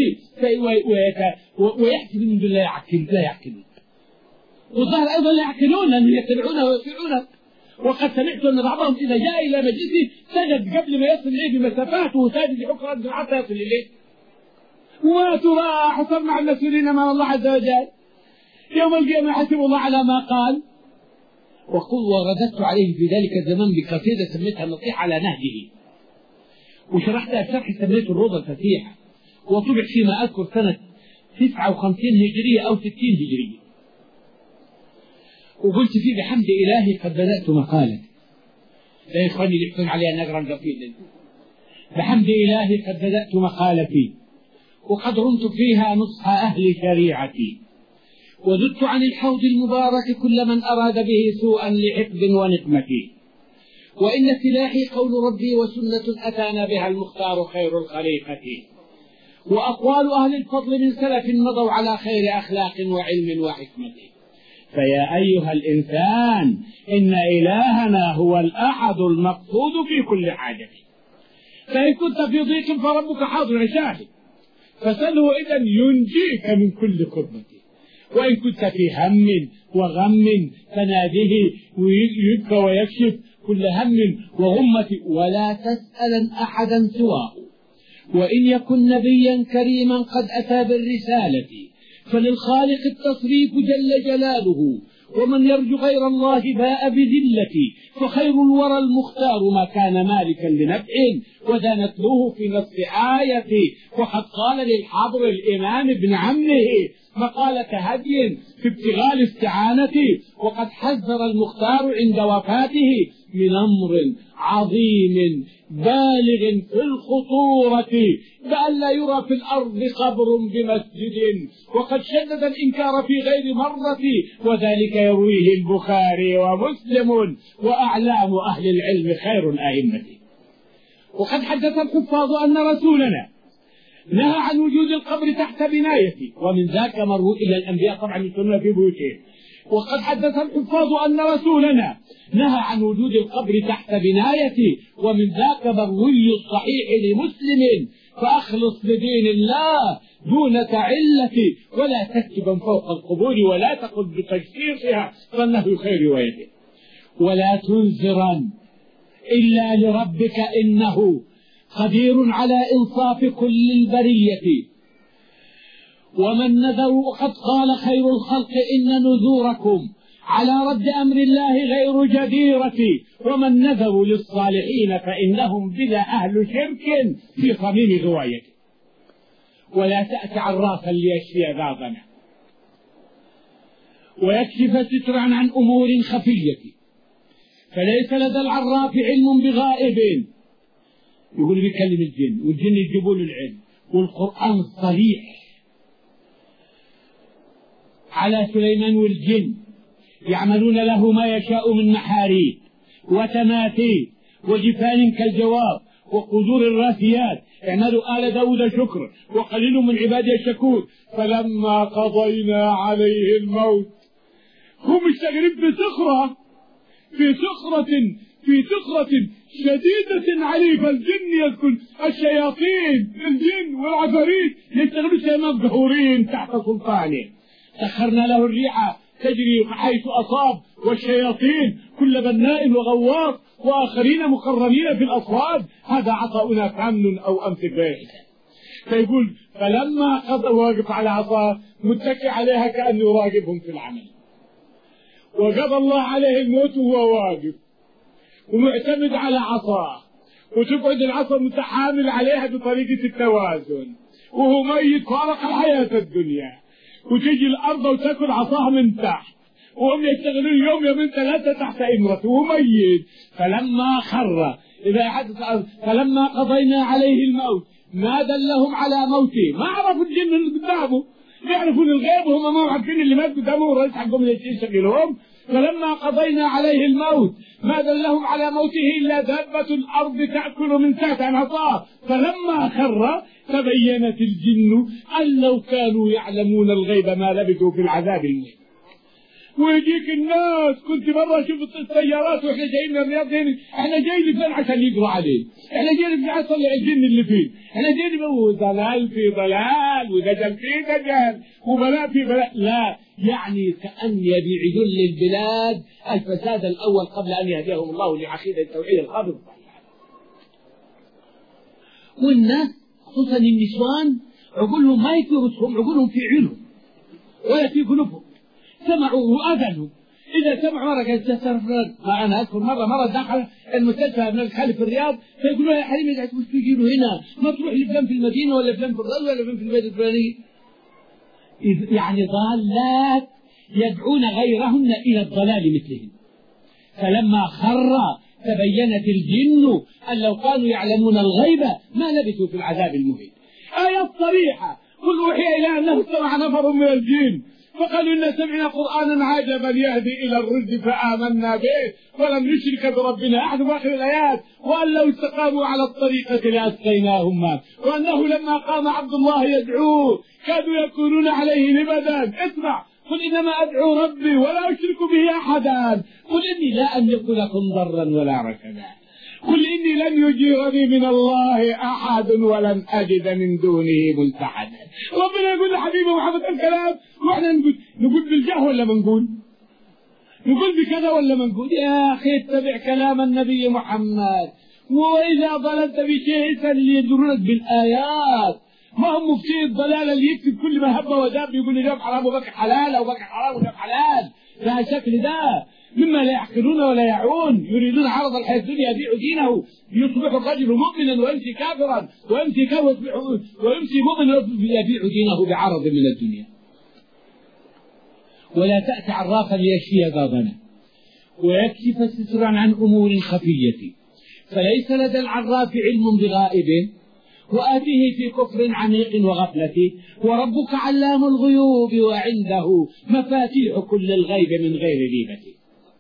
ويحسب من لا يعقل لا يعقل والظاهر أيضا لا يعقلون لأنهم يتبعونه ويطيعونه. وقد سمعت أن بعضهم إذا جاء إلى مجلسه سجد قبل ما يصل إليه بمسافات وساجد يحك رجل حتى يصل إليه. وما ترى حصل مع المسؤولين أمام الله عز وجل يوم القيامة يحاسب الله على ما قال. وقل ورددت عليه في ذلك الزمان بقصيدة سميتها النصيحة على نهجه، وشرحتها بشرح سميته الروضة الفسيحة، وطبع فيما أذكر سنة تسعة وخمسين هجرية أو ستين هجرية. وقلت فيه بحمد إلهي قد بدأت مقالة، لا إخواني اللي يحكون عليها نقرأ القصيدة، بحمد إلهي قد بدأت مقالتي وقد رمت فيها نصح أهل شريعتي، وذدت عن الحوض المبارك كل من أراد به سوءا لحقد ونقمتي، وإن سلاحي قول ربي وسنة أتانا بها المختار خير الخليقة، وأقوال أهل الفضل من سلف مضوا على خير أخلاق وعلم وحكمة. فيا أيها الإنسان إن إلهنا هو الأحد المقصود في كل حاجة، فإن كنت في ضيق فربك حاضر شاهد، فسله إذن ينجيك من كل كربة، وإن كنت في هم وغم فناديه ويبكى ويكشف كل هم وغمة، ولا تسأل أحدا سواه. وإن يكن نبيا كريما قد أتى بالرسالة فللخالق التصريف جل جلاله، ومن يرجو غير الله باء بذلة، فخير الورى المختار ما كان مالكا لنفع وذا نتلوه في نص آية. وقد قال للحاضر الإمام ابن عمه مقالة هدي في ابتغال استعانة، وقد حذر المختار عند وفاته من أمر عظيم بالغ في الخطورة بأن لا يرى في الأرض قبر بمسجد، وقد شدد الإنكار في غير مرة، وذلك يرويه البخاري ومسلم وأعلام أهل العلم خير الأئمة. وقد حدث الحفاظ أن رسولنا نهى عن وجود القبر تحت بنايته، ومن ذاك مروي إلى الأنبياء طبعا يكونون في بيوتهم. وقد حدث الحفاظ أن رسولنا نهى عن وجود القبر تحت بنايته، ومن ذاك مروي الصحيح لمسلم فأخلص لدين الله دون تعلة، ولا تكتبا فوق القبور ولا تقل بتجسيسها فالنهي خير روايته، ولا تنذرا إلا لربك إنه قدير على إنصاف كل البرية. ومن نذروا قد قال خير الخلق إن نذوركم على رد أمر الله غير جديرة، ومن نذروا للصالحين فإنهم بلا أهل شرك في صميم غوايته. ولا تأتي عرافا ليشفي بابنا ويكشف سترا عن أمور خفية، فليس لدى العراف علم بغائب. يقول بيكلم الجن والجن يجيبوا له العلم، والقرآن صريح على سليمان والجن يعملون له ما يشاء من محاريب وتماثيل وجفان كالجواب وقدور الراسيات، اعملوا آل داود شكر وقليل من عبادي الشكور. فلما قضينا عليه الموت، هم مشتغلين في صخرة في صخرة في صخرة شديدة عنيفة، الجن يسكن الشياطين الجن والعفاريت يشتغلوا سيمام قهورين تحت سلطانه. سخرنا له الريح تجري حيث أصاب، والشياطين كل بناء وغواص وآخرين مقرنين في الأصوات. هذا عطاؤنا فأمن أو أمسك بيت. فيقول فلما قضى واقف على عصاه متكئ عليها كأنه يراقبهم في العمل، وقضى الله عليه الموت وهو واقف ومعتمد على عصاه، وتقعد العصا متحامل عليها بطريقة التوازن، وهو ميت فارق الحياة الدنيا، وتجي الأرض وتأكل عصاه من تحت، وهم يشتغلون يوم يومين ثلاثة تحت إمرته وميت. فلما خر إذا حدث فلما قضينا عليه الموت ما دلهم على موته، ما عرفوا الجن اللي قدامه، يعرفون الغيب وهم ما عارفين اللي مات قدامه والرئيس حقهم يشغلهم. فلما قضينا عليه الموت ما دلهم على موته إلا دابة الأرض تأكل من تحت عنقاه. فلما خر تبينت الجن أن لو كانوا يعلمون الغيب ما لبثوا في العذاب المهين. ويجيك الناس كنت مرة شفت السيارات واحنا جايين من الرياض هنا، احنا جايين فين عشان يقروا عليه، احنا جايين عشان نطلع الجن اللي فيه، احنا جايين ضلال في ضلال ودجل في دجل وبلاء في بلاء. لا، يعني كأن يبي يدل البلاد الفساد الأول قبل أن يهديهم الله لعقيدة التوحيد الخالص. والناس خصوصا النسوان عقولهم ما في رؤوسهم، عقولهم في عيونهم ولا في قلوبهم. سمعوا وأذنوا، إذا سمعوا مرة قالت تسرفرد. ما أنا أذكر مرة مرة دخل المستشفى من الخالف في الرياض فيقولوا يا حريمي قاعد وش تجيبوا هنا؟ ما تروح لفلان في المدينة ولا فلان في الرياض ولا فلان في البيت الفلاني. يعني ضالات يدعون غيرهن إلى الضلال مثلهم. فلما خر تبينت الجن أن لو كانوا يعلمون الغيب ما لبثوا في العذاب المهين. آية صريحة. قل أوحي إلى أنه سمع نفر من الجن فقالوا إن سمعنا قرآنا عجبا يهدي إلى الرشد فآمنا به ولم نشرك بربنا أحد. آخر الآيات وأن لو استقاموا على الطريقة لأسقيناهم ماء وأنه لما قام عبد الله يدعوه كادوا يكونون عليه لبدا. اسمع، قل إنما أدعو ربي ولا أشرك به أحدا. قل إني لا أملك لكم ضرا ولا رشدا. قل إني لن يجيرني من الله أحد ولن أجد من دونه ملتحدا. ربنا يقول لحبيبي محمد الكلام وإحنا نقول نقول بالجاه ولا ما نقول؟ نقول بكذا ولا ما نقول؟ يا أخي اتبع كلام النبي محمد، وإذا ضللت بشيء اسأل اللي يدرونك بالآيات. ما هم مفتي الضلال اللي يكتب كل ما هب وداب يقول لي جاب حرام وبكى حلال أو بكى حرام وجاب حلال. لا شكل ده مما لا يعقلون ولا يعون، يريدون عرض الحياة الدنيا يبيع دينه. يصبح الرجل مؤمنا ويمسي كافرا ويمسي كافرا ويمسي مؤمنا يبيع دينه بعرض من الدنيا. ولا تأتي عرافا ليشفي بابنا ويكشف سترا عن أمور خفية، فليس لدى العراف علم بغائب وآتيه في كفر عميق وغفلة. وربك علام الغيوب وعنده مفاتيح كل الغيب من غير ريبة.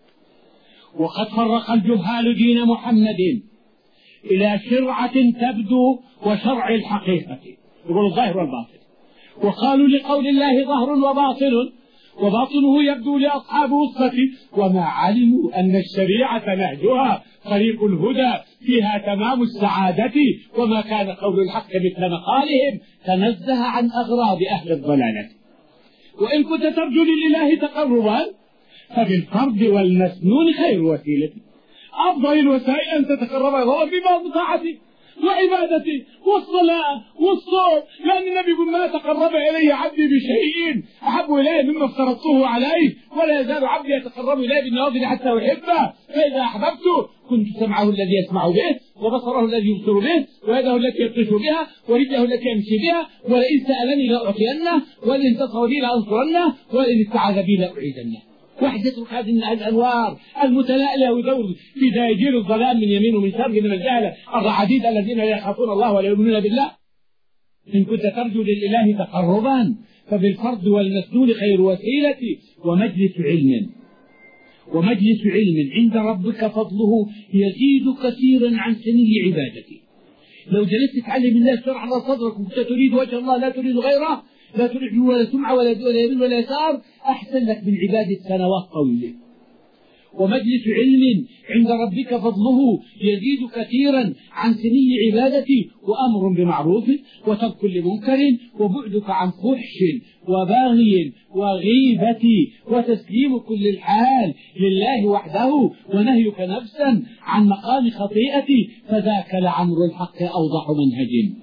وقد فرق الجهال دين محمد إلى شرعة تبدو وشرع الحقيقة، يقول الظاهر والباطن. وقالوا لقول الله ظهر وباطن وباطنه يبدو لأصحاب وصفته، وما علموا أن الشريعة نهجها طريق الهدى فيها تمام السعادة. وما كان قول الحق مثل مقالهم تنزه عن أغراض أهل الضلالة. وإن كنت ترجو لله تقربا فبالفرد والمسنون خير وسيلة. أفضل الوسائل أن تتقرب إلى الله بطاعته وعبادته والصلاة والصوم، لأن النبي يقول ما تقرب إلي عبدي بشيء أحب إليه مما افترضته عليه ولا يزال عبدي يتقرب إليه بالنوافل حتى أحبه. فإذا أحببته كنت سمعه الذي يسمع به وبصره الذي يبصر به ويده التي يبطش بها ورجله التي يمشي بها. ولئن سألني لأعطينه ولئن انتصر بي لأنصرنه ولئن استعاذ بي لأعيذنه. واحد يترك هذه الأنوار المتلألئة ويدور في دايجير الظلام من يمين ومن شرق من الجهلة الرعديد الذين لا يخافون الله ولا يؤمنون بالله. إن كنت ترجو لله تقربا فبالفرد والمسنون خير وسيلة. ومجلس علم ومجلس علم عند ربك فضله يزيد كثيرا عن سنين عبادته. لو جلست تعلم الله شرع على صدرك وكنت تريد وجه الله لا تريد غيره، لا تريد ولا سمعة ولا يمين ولا يسار، أحسن لك من عبادة سنوات طويلة. ومجلس علم عند ربك فضله يزيد كثيرا عن سني عبادتي. وأمر بمعروف وترك لمنكر وبعدك عن فحش وباغي وغيبة وتسليم كل الحال لله وحده ونهيك نفسا عن مقام خطيئتي، فذاك لعمر الحق أوضح منهج.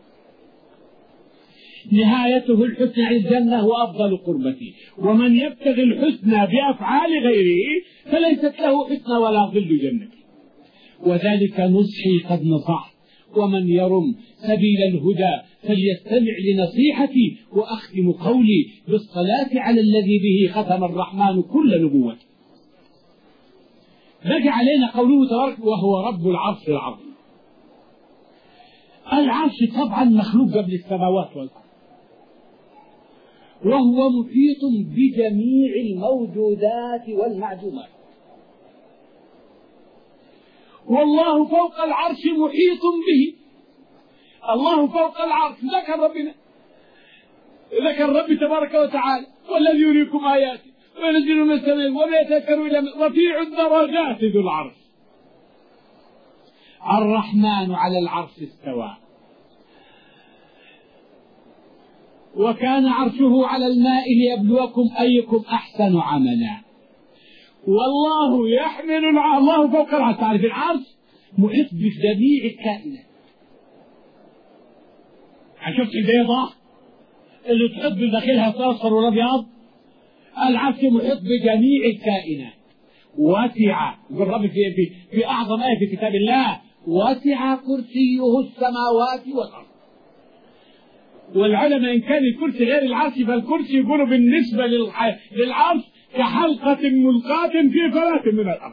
نهايته الحسنى عند الجنة وأفضل قربتي. ومن يبتغي الحسنى بأفعال غيره فليست له حسنى ولا ظل جنتي. وذلك نصحي قد نصح ومن يرم سبيل الهدى فليستمع لنصيحتي، وأختم قولي بالصلاة على الذي به ختم الرحمن كل نبوة. بقى علينا قوله تبارك وهو رب العرش العظيم. العرش طبعا مخلوق قبل السماوات والأرض، وهو محيط بجميع الموجودات والمعدومات، والله فوق العرش محيط به. الله فوق العرش، ذكر ربنا ذكر ربي تبارك وتعالى والذي يريكم آياته وينزل من السماء وما يتذكر إلا رفيع الدرجات ذو العرش. الرحمن على العرش استوى، وكان عرشه على الماء ليبلوكم أيكم أحسن عملا. والله يحمل العرش، الله فوق العرش. تعرف العرش محيط بجميع الكائنات. شفت البيضة اللي تحط بداخلها أصفر والأبيض؟ العرش محيط بجميع الكائنات. وسع بالرب في, في, في أعظم آية في كتاب الله: وسع كرسيه السماوات والأرض. والعلماء إن كان الكرسي غير العرش فالكرسي يقولوا بالنسبة للعرش كحلقة ملقاة في فلاة من الأرض.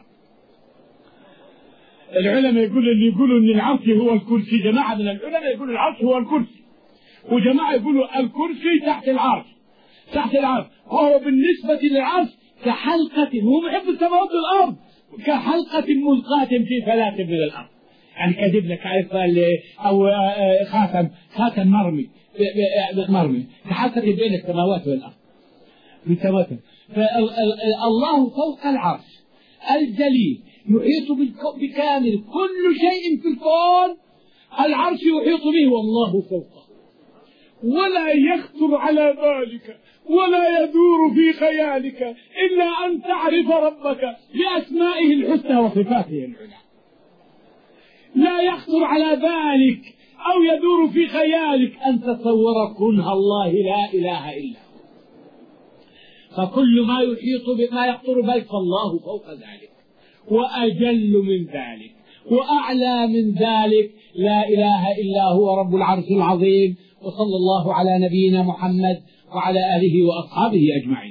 العلماء يقولوا اللي يقولوا ان العرش هو الكرسي، جماعة من العلماء يقولوا العرش هو الكرسي، وجماعة يقولوا الكرسي تحت العرش تحت العرش وهو بالنسبة للعرش كحلقة، هو محب السماوات والأرض، كحلقة ملقاة في فلاة من الأرض. يعني كذب لك عارف أو خاتم خاتم مرمي مرمي كحلقة بين السماوات والأرض بالتواتر. فالله فوق العرش الجليل يحيط بكامل كل شيء في الكون، العرش يحيط به والله فوقه، ولا يخطر على بالك ولا يدور في خيالك إلا أن تعرف ربك بأسمائه الحسنى وصفاته العلى. لا يخطر على بالك أو يدور في خيالك أن تتصور كنه الله لا إله إلا هو. فكل ما يحيط بما يخطر بالك فالله فوق ذلك وأجل من ذلك وأعلى من ذلك. لا إله إلا هو رب العرش العظيم. وصلى الله على نبينا محمد وعلى آله وأصحابه أجمعين.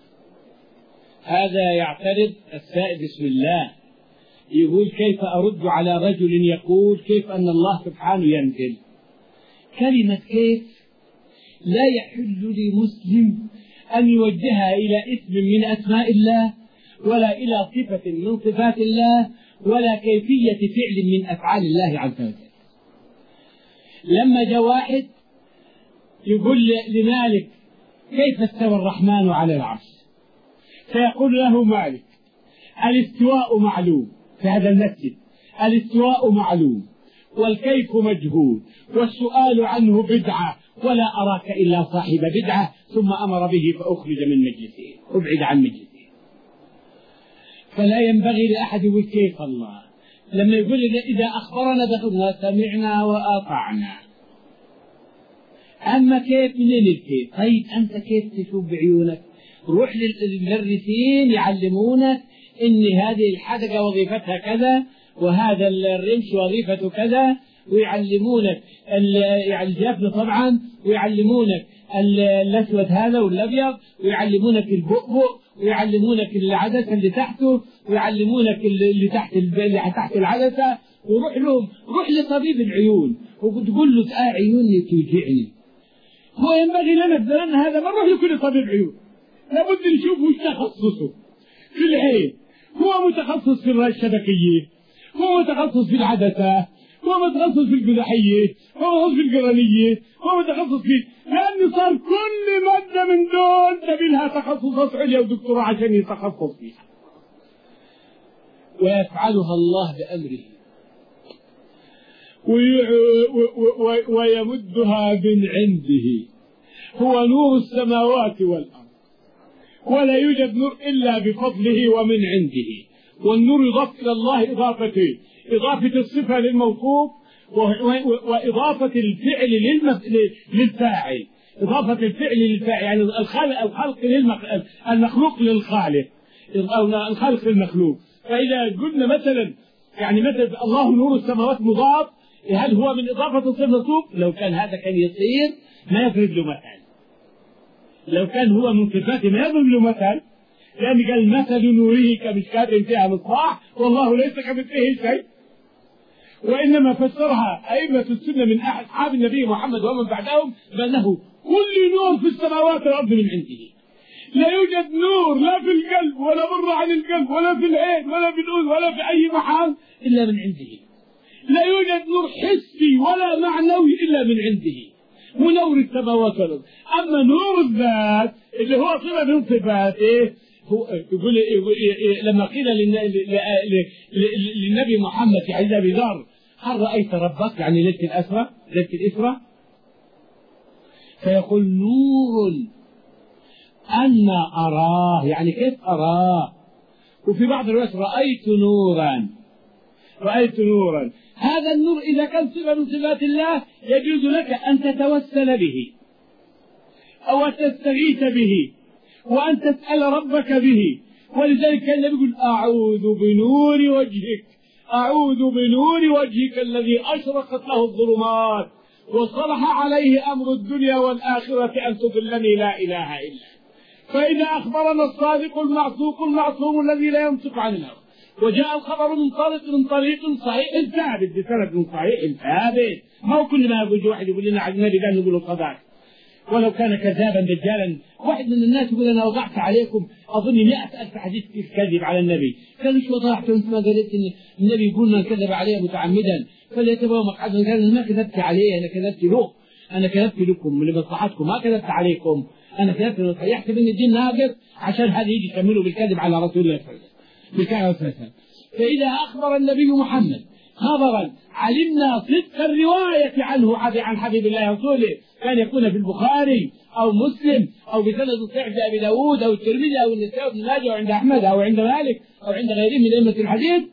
هذا يعترض السائل بسم الله، يقول كيف أرد على رجل يقول كيف أن الله سبحانه ينزل؟ كلمة كيف لا يحل لمسلم أن يوجهها إلى اسم من أسماء الله، ولا إلى صفة من صفات الله، ولا كيفية فعل من أفعال الله عز وجل. لما جاء واحد يقول لمالك كيف استوى الرحمن على العرش، فيقول له مالك الاستواء معلوم في هذا المسجد، الاستواء معلوم والكيف مجهول والسؤال عنه بدعة ولا أراك إلا صاحب بدعة، ثم أمر به فأخرج من مجلسه، أبعد عن مجلسه. فلا ينبغي لأحد يقول كيف الله. لما يقول إذا أخبرنا دخلنا سمعنا وأطعنا، أما كيف منين الكيف؟ طيب أنت كيف تشوف بعيونك؟ روح للمدرسين يعلمونك إن هذه الحدقة وظيفتها كذا، وهذا الرمش وظيفته كذا، ويعلمونك الجفن طبعا، ويعلمونك الأسود هذا والأبيض، ويعلمونك البؤبؤ، ويعلمونك العدسة اللي تحته، ويعلمونك اللي تحت اللي تحت العدسة. وروح لهم، روح لطبيب العيون وتقول له آه عيوني توجعني. هو ينبغي لنا بدلنا هذا ما نروح لكل طبيب عيون، لابد نشوف وش تخصصه في العين. هو متخصص في الشبكية، هو متخصص في العدسة، هو متخصص في الجذحية، هو متخصص في القرنية، هو متخصص في، لأنه صار كل مادة من دول تبي لها تخصصات عليا ودكتوراه عشان يتخصص فيها، ويفعلها الله بأمره ويمدها من عنده. هو نور السماوات والأرض، ولا يوجد نور إلا بفضله ومن عنده. والنور يضاف إلى الله إضافتين: إضافة الصفة للموصوف وإضافة الفعل للفاعل. إضافة الفعل للفاعل يعني الخلق الخلق المخلوق للخالق أو الخلق للمخلوق. فإذا قلنا مثلا يعني مثلا الله نور السماوات مضاف هل هو من إضافة الصفة مصوب؟ لو كان هذا كان يصير ما يفرد له مثل، لو كان هو من صفاته ما يضرب له مثل، لأن قال مثل نوره كمشكاة فيها مصباح والله ليس كمثله شيء. وإنما فسرها أئمة السنة من أصحاب النبي محمد ومن بعدهم بأنه كل نور في السماوات والأرض من عنده. لا يوجد نور لا في القلب ولا بر عن القلب ولا في العين ولا في الأذن ولا في أي محل إلا من عنده. لا يوجد نور حسي ولا معنوي إلا من عنده، ونور السماوات والأرض. أما نور الذات اللي هو صفة من صفاته، هو يقول لما قيل للنبي محمد في حديث أبي ذر هل رأيت ربك؟ يعني ليلة الأسرى ليلة الإسرى، فيقول نور أنا أراه، يعني كيف أراه؟ وفي بعض الروايات رأيت نورا رأيت نورا. هذا النور إذا كان صفة من صفات الله يجوز لك أن تتوسل به أو تستغيث به وأن تسأل ربك به. ولذلك كان النبي يقول أعوذ بنور وجهك، أعوذ بنور وجهك الذي أشرقت له الظلمات وصلح عليه أمر الدنيا والآخرة أن تضلني لا إله إلا. فإذا أخبرنا الصادق المعصوق المعصوم الذي لا ينطق عن الهوى وجاء الخبر من طريق من طريق صحيح ثابت بسند من صحيح ثابت، ما هو كل ما يقول واحد يقول لنا عن النبي قال نقول القضاء ولو كان كذابا دجالا. واحد من الناس يقول انا وضعت عليكم اظن مئة ألف حديث كذب على النبي، قال ايش وضعت انت؟ ما قلت ان النبي يقول من كذب عليه متعمدا فليتبوأ مقعده. قال انا ما كذبت عليه، انا كذبت له، انا كذبت لكم لمصلحتكم، ما كذبت عليكم، انا كذبت له. يحسب ان الدين ناقص عشان هذا يجي يكملوا بالكذب على رسول الله صلى الله عليه وسلم. فاذا اخبر النبي محمد خبرا علمنا صدق الروايه عنه عن حبيب الله ورسوله، كان يكون في البخاري أو مسلم أو بسند صحيح في أبي داود أو الترمذي أو النسائي وابن ماجه أو عند أحمد أو عند مالك أو عند غيره من أئمة الحديث،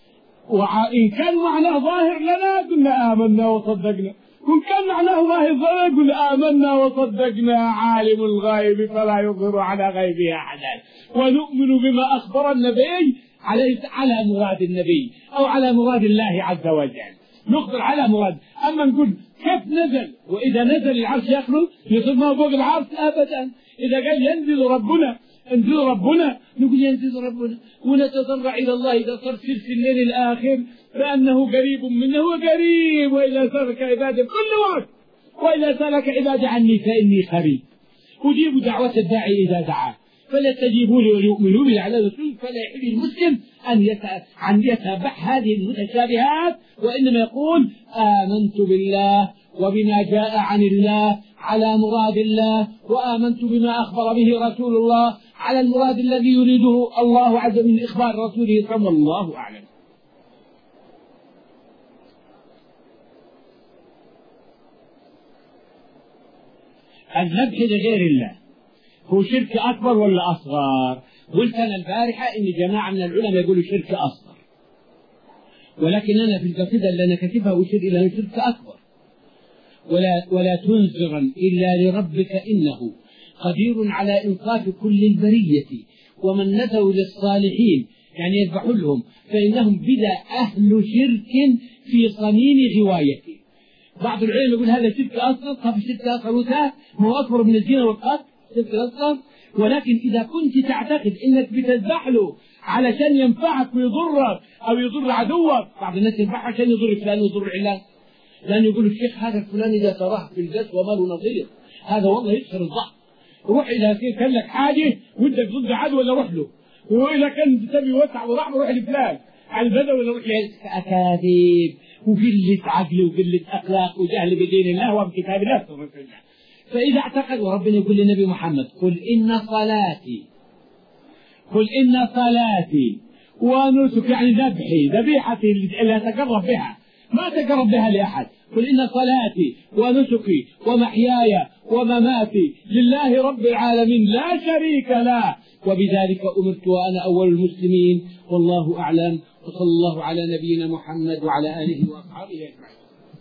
وإن كان معناه ظاهر لنا قلنا آمنا وصدقنا، وإن كان معناه ظاهر لنا قلنا آمنا وصدقنا. عالم الغيب فلا يظهر على غيبه أحدا، ونؤمن بما أخبر النبي عليه على مراد النبي أو على مراد الله عز وجل، نخبر على مراد. أما نقول كيف نزل، وإذا نزل العرش يخلو يصير ما فوق العرش أبدا. إذا قال ينزل ربنا ينزل ربنا نقول ينزل ربنا ونتضرع إلى الله. إذا صار في الليل الآخر فأنه قريب منه وقريب، وإذا سألك عبادي كل وقت وإذا سألك عبادي عني فإني قريب أجيب دعوة الداعي إذا دعاه فليستجيبوا لي وليؤمنوا بي على رسول. فلا يحل المسلم أن يتبع هذه المتشابهات، وإنما يقول آمنت بالله وبما جاء عن الله على مراد الله، وآمنت بما أخبر به رسول الله على المراد الذي يريده الله عز وجل من إخبار رسوله صلى الله عليه وسلم. الذبح لغير الله هو شرك أكبر ولا أصغر؟ قلت أنا البارحة إن جماعة من العلماء يقولوا شرك أصغر، ولكن أنا في القصيدة اللي أنا كتبها أشير إلى أنه شرك أكبر. ولا, ولا تنذرا إلا لربك إنه قدير على إنصاف كل البرية، ومن نذروا للصالحين يعني يذبحوا لهم فإنهم بدا أهل شرك في صميم غوايته. بعض العلماء يقول هذا شرك أصغر. طب شرك أصغر وسهل ما هو أكبر من الزنا والقتل، شرك أصغر. ولكن إذا كنت تعتقد إنك بتذبح له علشان ينفعك ويضرك أو يضر عدوك، بعض الناس ينفعك عشان يضر فلان ويضر علان، لأن يقول الشيخ هذا الفلان إذا تراه في الجس وما له نظير، هذا والله يكسر الضعف. روح إذا كان لك حاجة ودك ضد عدو ولا روح له، وإذا كان تبي وسع ورحمة روح لفلان على البدو ولا روح لأكاذيب وقلة عقل وقلة أخلاق وجهل بدين الله وبكتاب الله. فإذا اعتقد، وربنا يقول للنبي محمد قل إن صلاتي قل إن صلاتي ونسك يعني ذبحي ذبيحتي اللي أتقرب بها ما تقرب بها لأحد. قل إن صلاتي ونسكي ومحياي ومماتي لله رب العالمين لا شريك له وبذلك أمرت وأنا أول المسلمين والله أعلم. وصلى الله على نبينا محمد وعلى آله وأصحابه أجمعين.